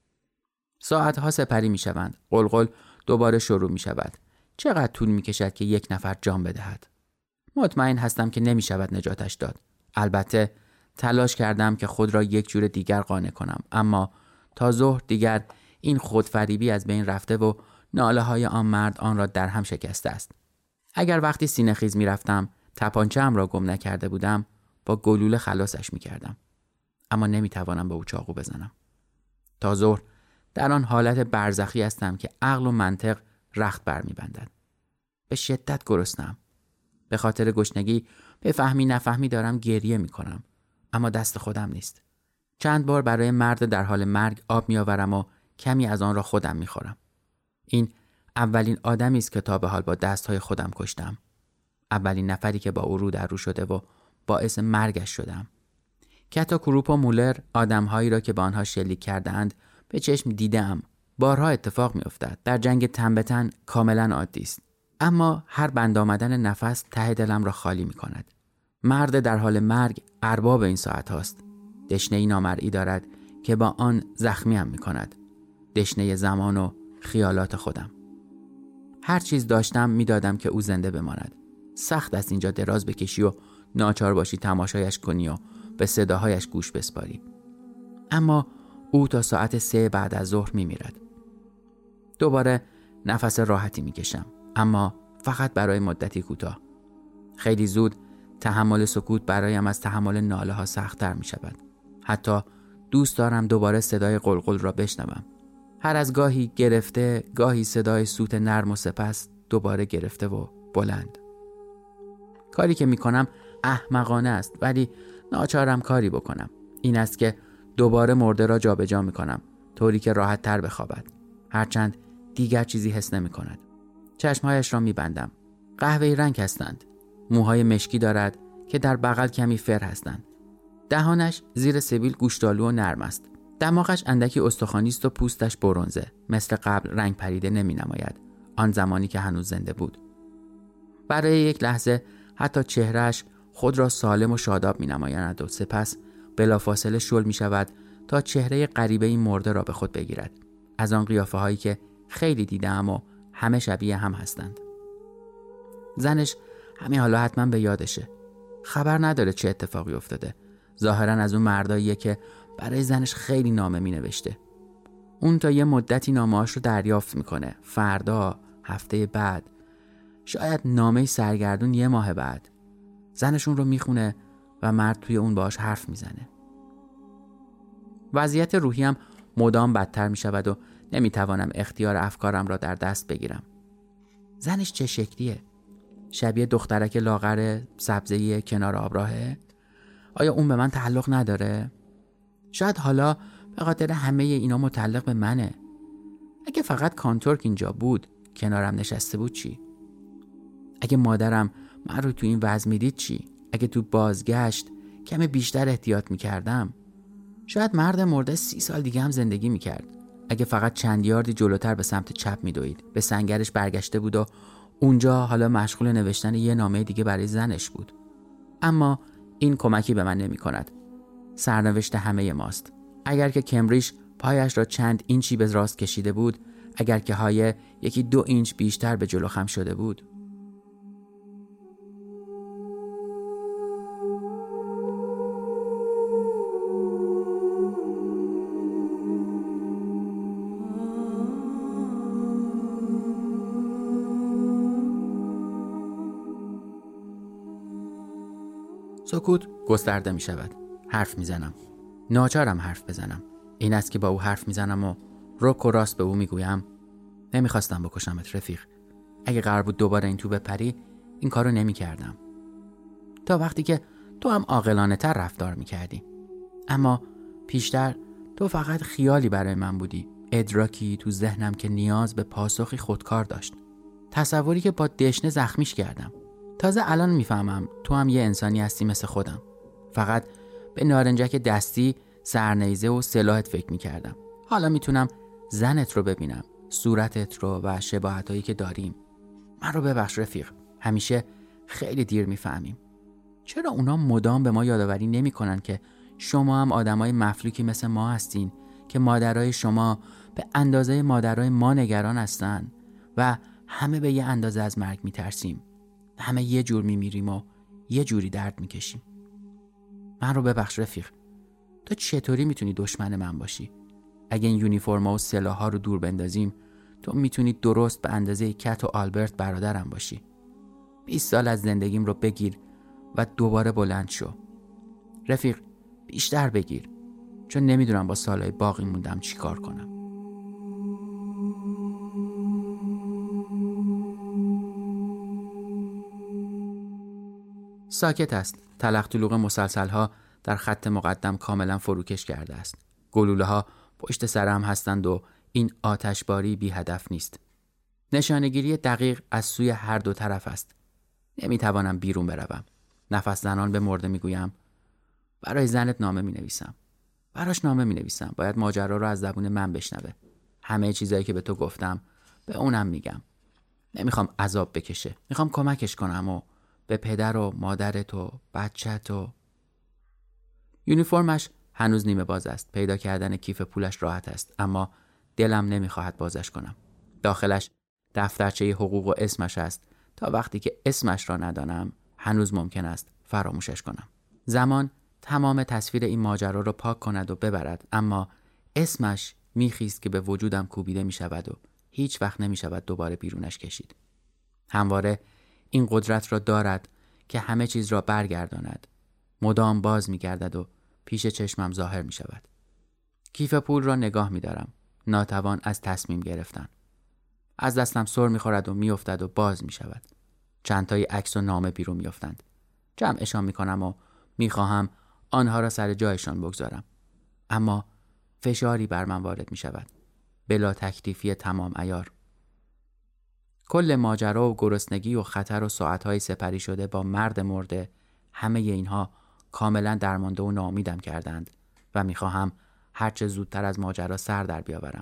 ساعتها سپری میشوند. قلقل دوباره شروع میشود. چقدر طول میکشد که یک نفر جان بدهد؟ مطمئن هستم که نمیشود نجاتش داد. البته تلاش کردم که خود را یک جور دیگر قانع کنم، اما تا ظهر دیگر این خودفریبی از بین رفته و ناله های آن مرد آن را در هم شکسته است. اگر وقتی سینه خیز می رفتم تپانچه‌ام را گم نکرده بودم، با گلوله خلاصش می کردم. اما نمی توانم به او چاقو بزنم. تا ظهر در آن حالت برزخی هستم که عقل و منطق رخت بر می بندد. به شدت گرسنه‌ام. به خاطر گشنگی به فهمی نفهمی دارم گریه می کنم. اما دست خودم نیست. چند بار برای مرد در حال مرگ آب می آورم و کمی از آن را خودم می خورم. این اولین آدمی است که تا به حال با دستهای خودم کشتم. اولین نفری که با او رو در رو شده و باعث مرگش شدم. کاتاکروپ و مولر آدمهایی را که با آنها شلیک کردند به چشم دیدم. بارها اتفاق می افتد. در جنگ تن به تن کاملا عادی است. اما هر بند آمدن نفس ته دلم را خالی می کند. مرد در حال مرگ ارباب این ساعت هاست. دشنه‌ای نامرئی دارد که با آن زخمی هم می کند. دشنه زمان و خیالات خودم. هر چیز داشتم می دادم که او زنده بماند. سخت است اینجا دراز بکشی و ناچار باشی تماشایش کنی و به صداهایش گوش بسپاری. اما او تا ساعت 3 بعد از ظهر می میرد. دوباره نفس راحتی می کشم، اما فقط برای مدتی کوتاه. خیلی زود تحمل سکوت برایم از تحمل ناله ها سخت‌تر می شود. حتی دوست دارم دوباره صدای قلقل را بشنوم. هر از گاهی گرفته، گاهی صدای سوت نرم و سپس دوباره گرفته و بلند. کاری که می کنم احمقانه است، ولی ناچارم کاری بکنم. این است که دوباره مرده را جابجا می کنم طوری که راحت تر بخوابد، هرچند دیگر چیزی حس نمی کند. چشمهایش را می بندم. قهوه‌ای رنگ هستند. موهای مشکی دارد که در بغل کمی فر هستند. دهانش زیر سبیل گوشتالو و نرم است. دماغش اندکی استخوانی است و پوستش برنزه. مثل قبل رنگ پریده نمی نماید. آن زمانی که هنوز زنده بود. برای یک لحظه حتی چهرهش خود را سالم و شاداب می نماید و سپس بلافاصله شل می شود تا چهره غریبه این مرده را به خود بگیرد. از آن قیافه هایی که خیلی دیدم و همه شبیه هم هستند. زنش همین حالا حتما به یادشه. خبر نداره چه اتفاقی افتاده. ظاهرا از اون مرداییه که برای زنش خیلی نامه می نوشته. اون تا یه مدتی نامه‌اش رو دریافت میکنه. فردا، هفته بعد، شاید نامه سرگردون 1 ماه بعد. زنشون رو میخونه و مرد توی اون باهاش حرف میزنه. وضعیت روحیم مدام بدتر میشود و نمیتوانم اختیار افکارم را در دست بگیرم. زنش چه شکلیه؟ شبیه دخترک لاغر سبزه‌ای کنار آبراهه؟ آیا اون به من تعلق نداره؟ شاید حالا به خاطر همه اینا متعلق به منه. اگه فقط کانتورک اینجا بود، کنارم نشسته بود چی؟ اگه مادرم من رو تو این وضع میدید چی؟ اگه تو بازگشت کمی بیشتر احتیاط میکردم، شاید مرد مرده 30 سال دیگه هم زندگی میکرد. اگه فقط چند یاردی جلوتر به سمت چپ میدوید، به سنگرش برگشته بود و اونجا حالا مشغول نوشتن یه نامه دیگه برای زنش بود. اما این کمکی به من نمی کند. سرنوشت همه ماست. اگر که کمبریج پایش را چند اینچی به راست کشیده بود، اگر که هایه 1-2 اینچ بیشتر به جلو خم شده بود. سکوت گسترده می شود. حرف می زنم. ناچارم حرف بزنم. این است که با او حرف می زنم و رک و راست به او می گویم نمی خواستم بکشمت رفیق. اگه قرار بود دوباره این تو بپری، این کارو نمی کردم. تا وقتی که تو هم عاقلانه تر رفتار می کردی. اما پیشتر تو فقط خیالی برای من بودی. ادراکی تو ذهنم که نیاز به پاسخی خودکار داشت. تصوری که با دشنه زخمیش کردم. تازه الان میفهمم تو هم یه انسانی هستی مثل خودم. فقط به نارنجک دستی سرنیزه و سلاحت فکر میکردم. حالا میتونم زنت رو ببینم، صورتت رو و شباهتایی که داریم. من رو ببخش رفیق، همیشه خیلی دیر میفهمیم. چرا اونا مدام به ما یادآوری نمیکنن که شما هم آدمای مفلوکی مثل ما هستین که مادرای شما به اندازه مادرای ما نگران هستن و همه به یه اندازه از مرگ میترسیم. همه یه جور میمیریم و یه جوری درد میکشیم. من رو ببخش رفیق، تو چطوری میتونی دشمن من باشی؟ اگه این یونیفرما و سلاح‌ها رو دور بندازیم، تو میتونی درست به اندازه کت و آلبرت برادرم باشی. 20 سال از زندگیم رو بگیر و دوباره بلند شو. رفیق، بیشتر بگیر، چون نمیدونم با سالهای باقی موندم چی کار کنم. ساکت است. تلق تلوق مسلسل‌ها در خط مقدم کاملا فروکش کرده است. گلوله‌ها پشت سرم هستند و این آتشباری بی هدف نیست. نشانه‌گیری دقیق از سوی هر دو طرف است. نمیتوانم بیرون بروم. نفس زنان به مرده میگویم برای زنت نامه مینویسم. براش نامه مینویسم. باید ماجرا رو از زبون من بشنوه. همه چیزایی که به تو گفتم به اونم میگم. نمیخوام عذاب بکشه. میخوام کمکش کنم و به پدر و مادرت و بچت و... یونیفرمش هنوز نیمه باز است. پیدا کردن کیف پولش راحت است، اما دلم نمیخواهد بازش کنم. داخلش دفترچه حقوق و اسمش است. تا وقتی که اسمش را ندانم هنوز ممکن است فراموشش کنم. زمان تمام تصویر این ماجرا را پاک کند و ببرد، اما اسمش میخیست که به وجودم کوبیده میشود و هیچ وقت نمیشود دوباره بیرونش کشید. همواره این قدرت را دارد که همه چیز را برگرداند. مدام باز میگردد و پیش چشمم ظاهر میشود. کیف پول را نگاه میدارم، ناتوان از تصمیم گرفتن. از دستم سر میخورد و میافتد و باز میشود. چند تای عکس و نامه بیرون میافتند. جمعشان میکنم و میخواهم آنها را سر جایشان بگذارم، اما فشاری بر من وارد میشود. بلا تکلیفی تمام عیار. کل ماجرا و گرسنگی و خطر و ساعتهای سپری شده با مرد مرده، همه اینها کاملا درمانده و ناامیدم کردند و میخواهم هرچه زودتر از ماجرا سر در بیاورم.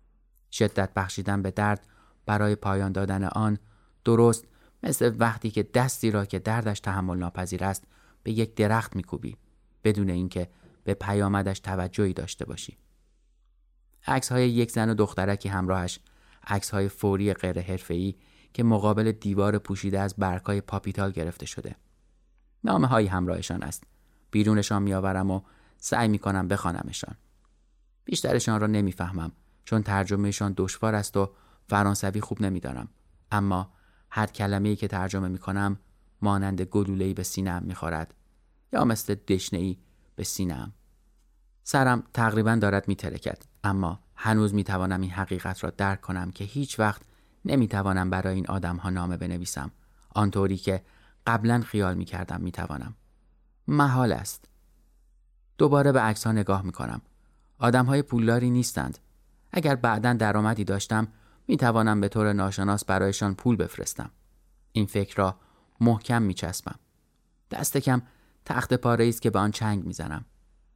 شدت بخشیدن به درد برای پایان دادن آن درست مثل وقتی که دستی را که دردش تحمل ناپذیر است به یک درخت میکوبی بدون اینکه به پیامدش توجهی داشته باشی. عکس‌های یک زن و دخترکی همراهش، عکس‌های فوری غیر حرفه‌ای که مقابل دیوار پوشیده از برگ‌های پاپیتال گرفته شده. نامه‌های همراهشان است. بیرونشان میآورم و سعی می‌کنم بخوانمشان. بیشترشان را نمی‌فهمم چون ترجمهشان دشوار است و فرانسوی خوب نمی‌دانم. اما هر کلمه‌ای که ترجمه می‌کنم مانند گلوله‌ای به سینه‌ام می‌خورد یا مثل دشنه‌ای به سینه‌ام. سرم تقریباً دارد میترکد، اما هنوز میتوانم این حقیقت را درک کنم که هیچ وقت نمیتوانم برای این آدم‌ها نامه بنویسم آنطوری که قبلاً خیال میکردم میتوانم. محال است. دوباره به عکس‌ها نگاه میکنم. آدم‌های پولداری نیستند. اگر بعداً درآمدی داشتم میتوانم به طور ناشناس برایشان پول بفرستم. این فکر را محکم میچسبم. دست کم تخت پاره‌ای است که به آن چنگ میزنم.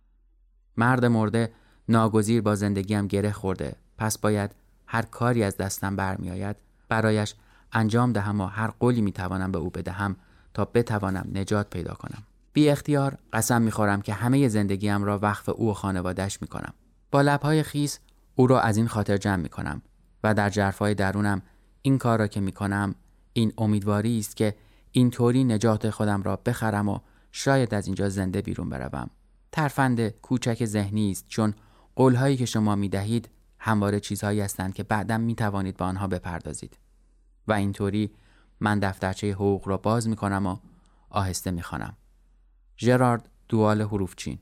مرد مرده ناگزیر با زندگیم گره خورده، پس باید هر کاری از دستم برمی آید برایش انجام دهم و هر قولی می توانم به او بدهم تا بتوانم نجات پیدا کنم. بی اختیار قسم می خورم که همه زندگیم را وقف او و خانواده‌اش می کنم. با لبهای خیس او را از این خاطر جمع می کنم و در ژرفای درونم این کار را که می کنم این امیدواری است که اینطوری نجات خودم را بخرم و شاید از اینجا زنده بیرون بروم. ترفند کوچک ذهنی است، چون قولهایی که شما می دهید همواره چیزهایی هستند که بعداً می توانید به آنها بپردازید. و اینطوری من دفترچه حقوق را باز می کنم و آهسته می خوانم. ژرارد دوال حروفچین.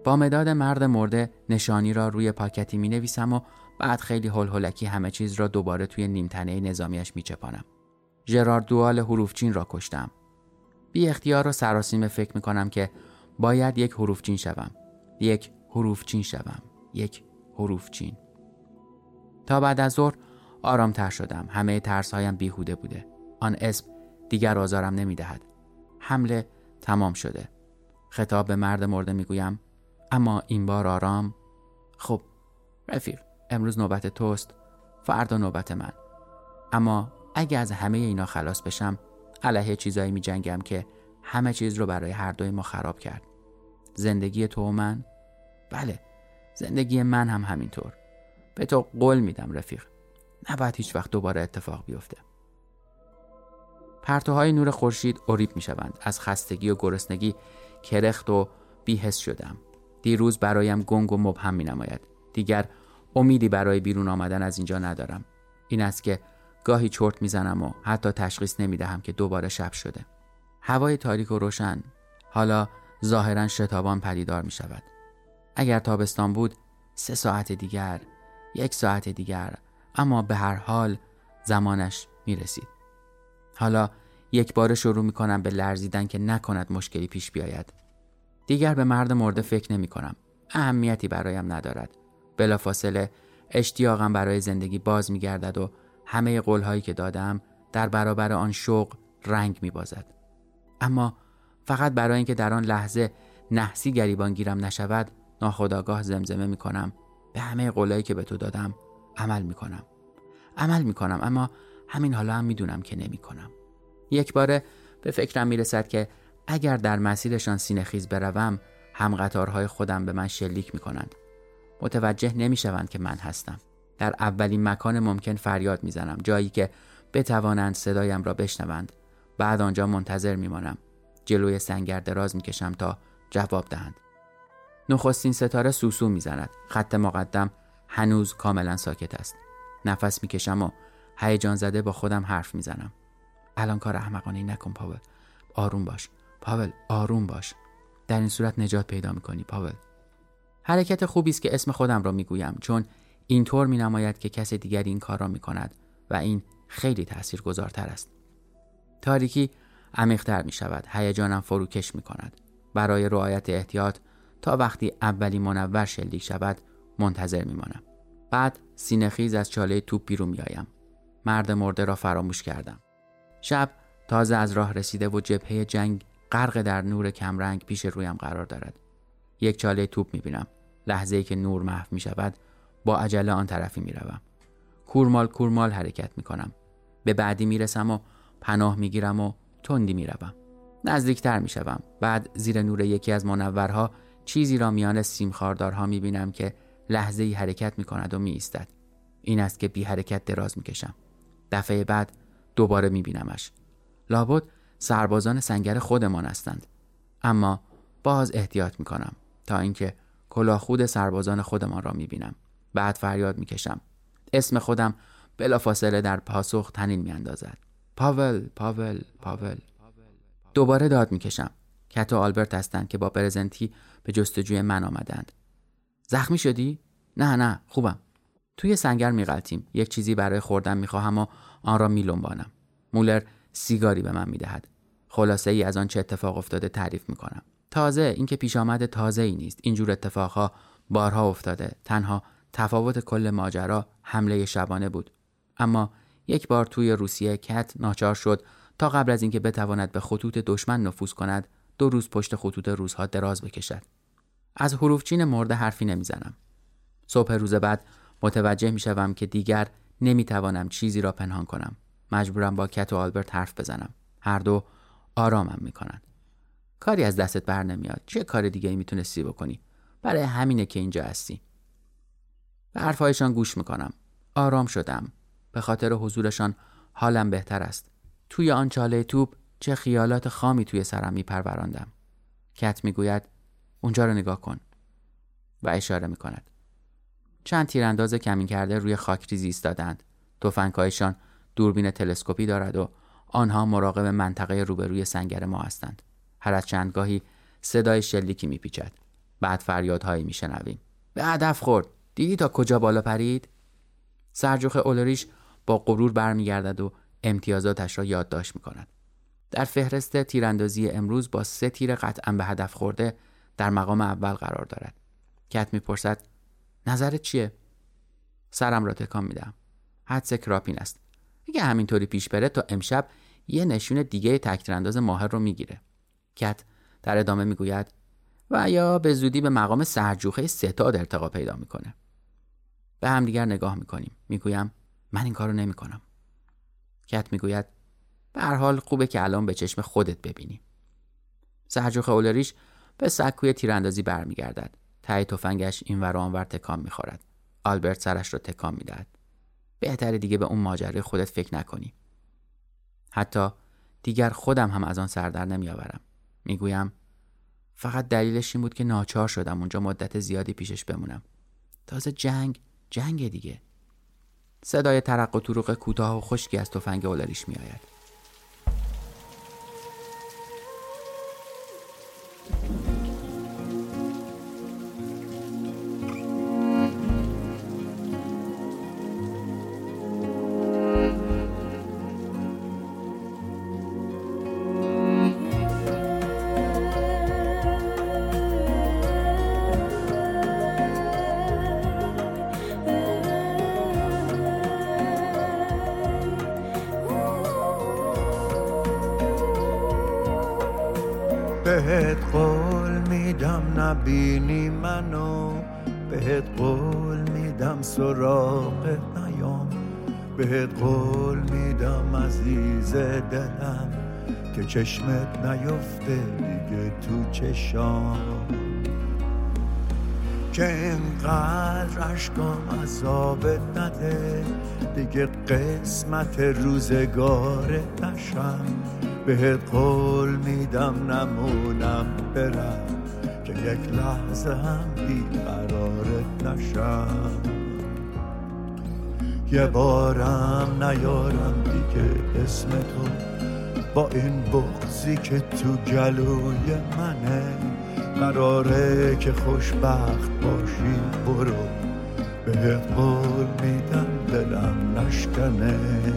با مداد مرد مرده نشانی را روی پاکتی می نویسم و بعد خیلی هلهلکی همه چیز را دوباره توی نیمتنه نظامیش می چپانم. ژرارد دوال حروفچین را کشتم. بی اختیار و سراسیمه فکر می کنم که باید یک حروفچین شوم. یک حروفچین. تا بعد از ظهر آرامتر شدم. همه ترس‌هایم بیهوده بوده. آن اسم دیگر آزارم نمی دهد. حمله تمام شده. خطاب به مرد مرده می گویم اما این بار آرام. خب رفیق، امروز نوبت توست، فردا نوبت من. اما اگه از همه اینا خلاص بشم علیه چیزایی می جنگم که همه چیز رو برای هر دوی ما خراب کرد. زندگی تو و من؟ بله، زندگی من هم همینطور. به تو قول میدم رفیق، نباید هیچ وقت دوباره اتفاق بیفته. پرتوهای نور خورشید اریب می شوند. از خستگی و گرسنگی کرخت و بی‌حس شدم. دیروز برایم گنگ و مبهم می نماید. دیگر امیدی برای بیرون آمدن از اینجا ندارم. این است که گاهی چرت می زنم و حتی تشخیص نمی دهم که دوباره شب شده. هوای تاریک و روشن حالا ظاهراً شتابان پدیدار می شود. اگر تابستان بود 3 ساعت دیگر، 1 ساعت دیگر، اما به هر حال زمانش می رسید. حالا یک بار شروع می کنم به لرزیدن که نکند مشکلی پیش بیاید. دیگر به مرد مرده فکر نمی کنم. اهمیتی برایم ندارد. بلافاصله اشتیاقم برای زندگی باز می گردد و همه قولهایی که دادم در برابر آن شوق رنگ می بازد. اما فقط برای اینکه در آن لحظه نحسی گریبان گیرم نشود ناخودآگاه زمزمه می کنم به همه قولهایی که به تو دادم عمل می کنم اما همین حالا هم می دونم که نمی کنم. یک باره به فکرم می رسد که اگر در مسیرشان سینه‌خیز بروم هم قطارهای خودم به من شلیک می کنند. متوجه نمی شوند که من هستم. در اولین مکان ممکن فریاد می زنم، جایی که بتوانند صدایم را بشنوند. بعد آنجا منتظر می مانم. جلوی سنگر دراز می کشم تا جواب دهند. نخستین ستاره سوسو می زند. خط مقدم هنوز کاملا ساکت است. نفس می کشم و هیجان زده با خودم حرف می زنم. الان کار احمقانه‌ای نکن پاول. آروم باش. پاول آروم باش. در این صورت نجات پیدا می کنی پاول. حرکت خوبی است که اسم خودم را می گویم، چون اینطور می نماید که کس دیگری این کار را می کند و این خیلی تاثیرگذارتر است. تاریکی عمیق‌تر می شود. هیجانم فروکش می کند. برای رعایت احتیاط تا وقتی اولی منور شلیک شود منتظر می مانم. بعد سینه‌خیز از چاله توپ بیرون می آیم. مرد مرده را فراموش کردم. شب تازه از راه رسیده و جبهه جنگ غرق در نور کمرنگ پیش رویم قرار دارد. یک چاله توپ می بینم. لحظه‌ای که نور محو می شود با عجله آن طرفی می روم. کورمال حرکت می کنم. به بعدی می رسم و پناه می گیرم و تندی می روم. نزدیکتر می شوم. بعد زیر نور یکی از منورها چیزی را میان سیم خاردارها می بینم که لحظه‌ای حرکت می کند و می ایستد. این است که بی حرکت دراز می کشم. دفعه بعد دوباره می بینمش. لابد سربازان سنگر خودمان هستند. اما باز احتیاط می کنم تا اینکه کلاهخود سربازان خودمان را می بینم. بعد فریاد می کشم. اسم خودم بلافاصله در پاسخ طنین می اندازد. پاول، پاول، پاول. دوباره داد می کشم. کت و آلبرت هستند که با پرزنتی به جستجوی من آمدند. زخمی شدی؟ نه خوبم. توی سنگر می غلطیم. یک چیزی برای خوردن می خواهم و آن را می لنبانم. مولر سیگاری به من می دهد. خلاصه ای از آن چه اتفاق افتاده تعریف می کنم. تازه اینکه پیش آمد تازه ای نیست. اینجور اتفاقها بارها افتاده. تنها تفاوت کل ماجرا حمله شبانه بود. اما یک بار توی روسیه کت ناچار شد تا قبل از اینکه بتواند به خطوط دشمن نفوذ کند 2 روز پشت خطوط روس‌ها دراز بکشد. از حروفچین مرده حرفی نمیزنم. صبح روز بعد متوجه میشوم که دیگر نمیتوانم چیزی را پنهان کنم. مجبورم با کت و آلبرت حرف بزنم. هر دو آرامم میکنند. کاری از دستت بر نمیاد. چه کار دیگه‌ای میتونستی بکنی؟ برای همینه که اینجا هستی. به حرفایشان گوش میکنم. آرام شدم. به خاطر حضورشان حالم بهتر است. توی آن چاله توپ چه خیالات خامی توی سرم میپروراندم. کت میگوید اونجا رو نگاه کن و اشاره میکند. چند تیرانداز کمین کرده روی خاکریزی ایستادند. تفنگ‌هایشان دوربین تلسکوپی دارد و آنها مراقب منطقه روبروی سنگر ما هستند. هر از چندگاهی صدای شلیکی میپیچد. بعد فریادهایی میشنویم. به هدف خورد. دیدی تا کجا بالا پرید؟ سرجوخه اولریش با غرور برمیگردد و امتیازاتش را یادداشت میکند. در فهرست تیراندازی امروز با 3 تیر قطعاً به هدف خورده در مقام اول قرار دارد. کت میپرسد نظرت چیه؟ سرم را تکان میدم. حدس کراپین است. اگه همینطوری پیش بره تا امشب یه نشون دیگه تک تیرانداز ماهر رو میگیره. کت در ادامه میگوید و یا به زودی به مقام سرجوخه ستاد ارتقا پیدا میکنه. به هم دیگر نگاه میکنیم. میگویم من این کارو نمیکنم. کت میگوید به هر حال خوبه که الان به چشم خودت ببینی. سرجوخه اولریش به سکوی تیراندازی برمیگردد. ته تفنگش اینور و آنور تکان میخورد. آلبرت سرش رو تکان میدهد. بهتره دیگه به اون ماجرای خودت فکر نکنی. حتی دیگر خودم هم از آن سر در نمیآورم. میگویم فقط دلیلش این بود که ناچار شدم اونجا مدت زیادی پیشش بمونم. تازه جنگ دیگه. صدای ترق و طروق کوتاه و خشکی از تفنگ اولریش میآید. بهت قول میدم نبینی منو، بهت قول میدم سراغت نیام، بهت قول میدم عزیز دلم که چشمت نیفته دیگه تو چشام، که اینقدر عشقام عذابت نده دیگه قسمت روزگارت نشم، بهت قول میدم نمونم برم که یک لحظه هم بیقرارت نشم، یه بارم نیارم دیگه اسم تو با این بغضی که تو گلوی منه، قراره که خوشبخت باشی برو، بهت قول میدم دلم نشکنه.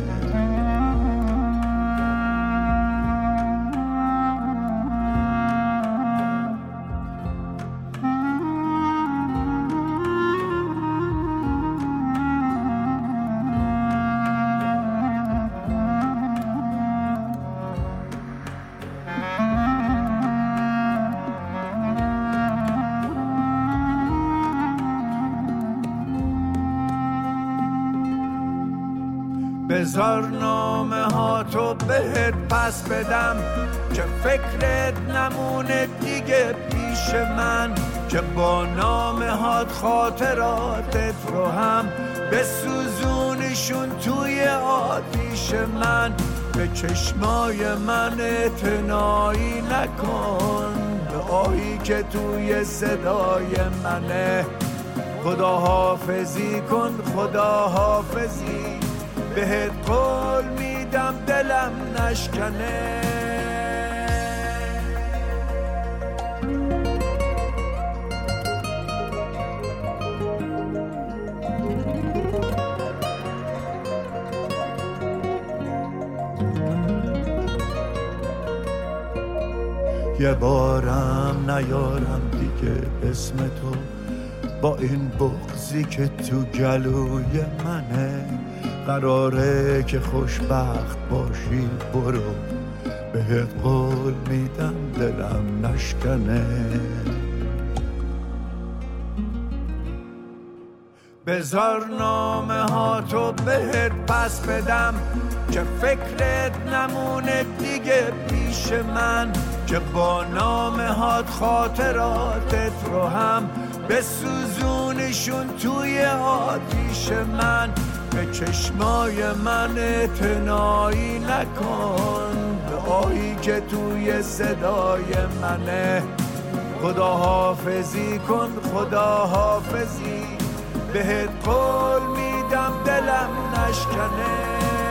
بذار نامه ها تو بهت پس بدم که فکرت نمونه دیگه پیش من، که با نامه هات خاطراتت رو هم بسوزونیشون توی آتیش من، به چشمای من اعتنایی نکن، به آهی که توی صدای منه، خدا حافظی کن خدا حافظی، بهت قول میدم دلم نشکنه. یه بارم نیارم دیگه اسم تو با این بغضی که تو گلوی منه، قراره که خوشبخت باشی برو، بهت قول میدم دلم نشکنه. بذار نامه ها تو بهت پس بدم که فکرت نمونه دیگه پیش من، که با نامه هات خاطراتت رو هم بسوزونیشون توی آتیش من، به چشمای من اعتنایی نکن، به آهی که توی صدای منه، خدا حافظی کن خدا حافظی، بهت قول میدم دلم نشکنه.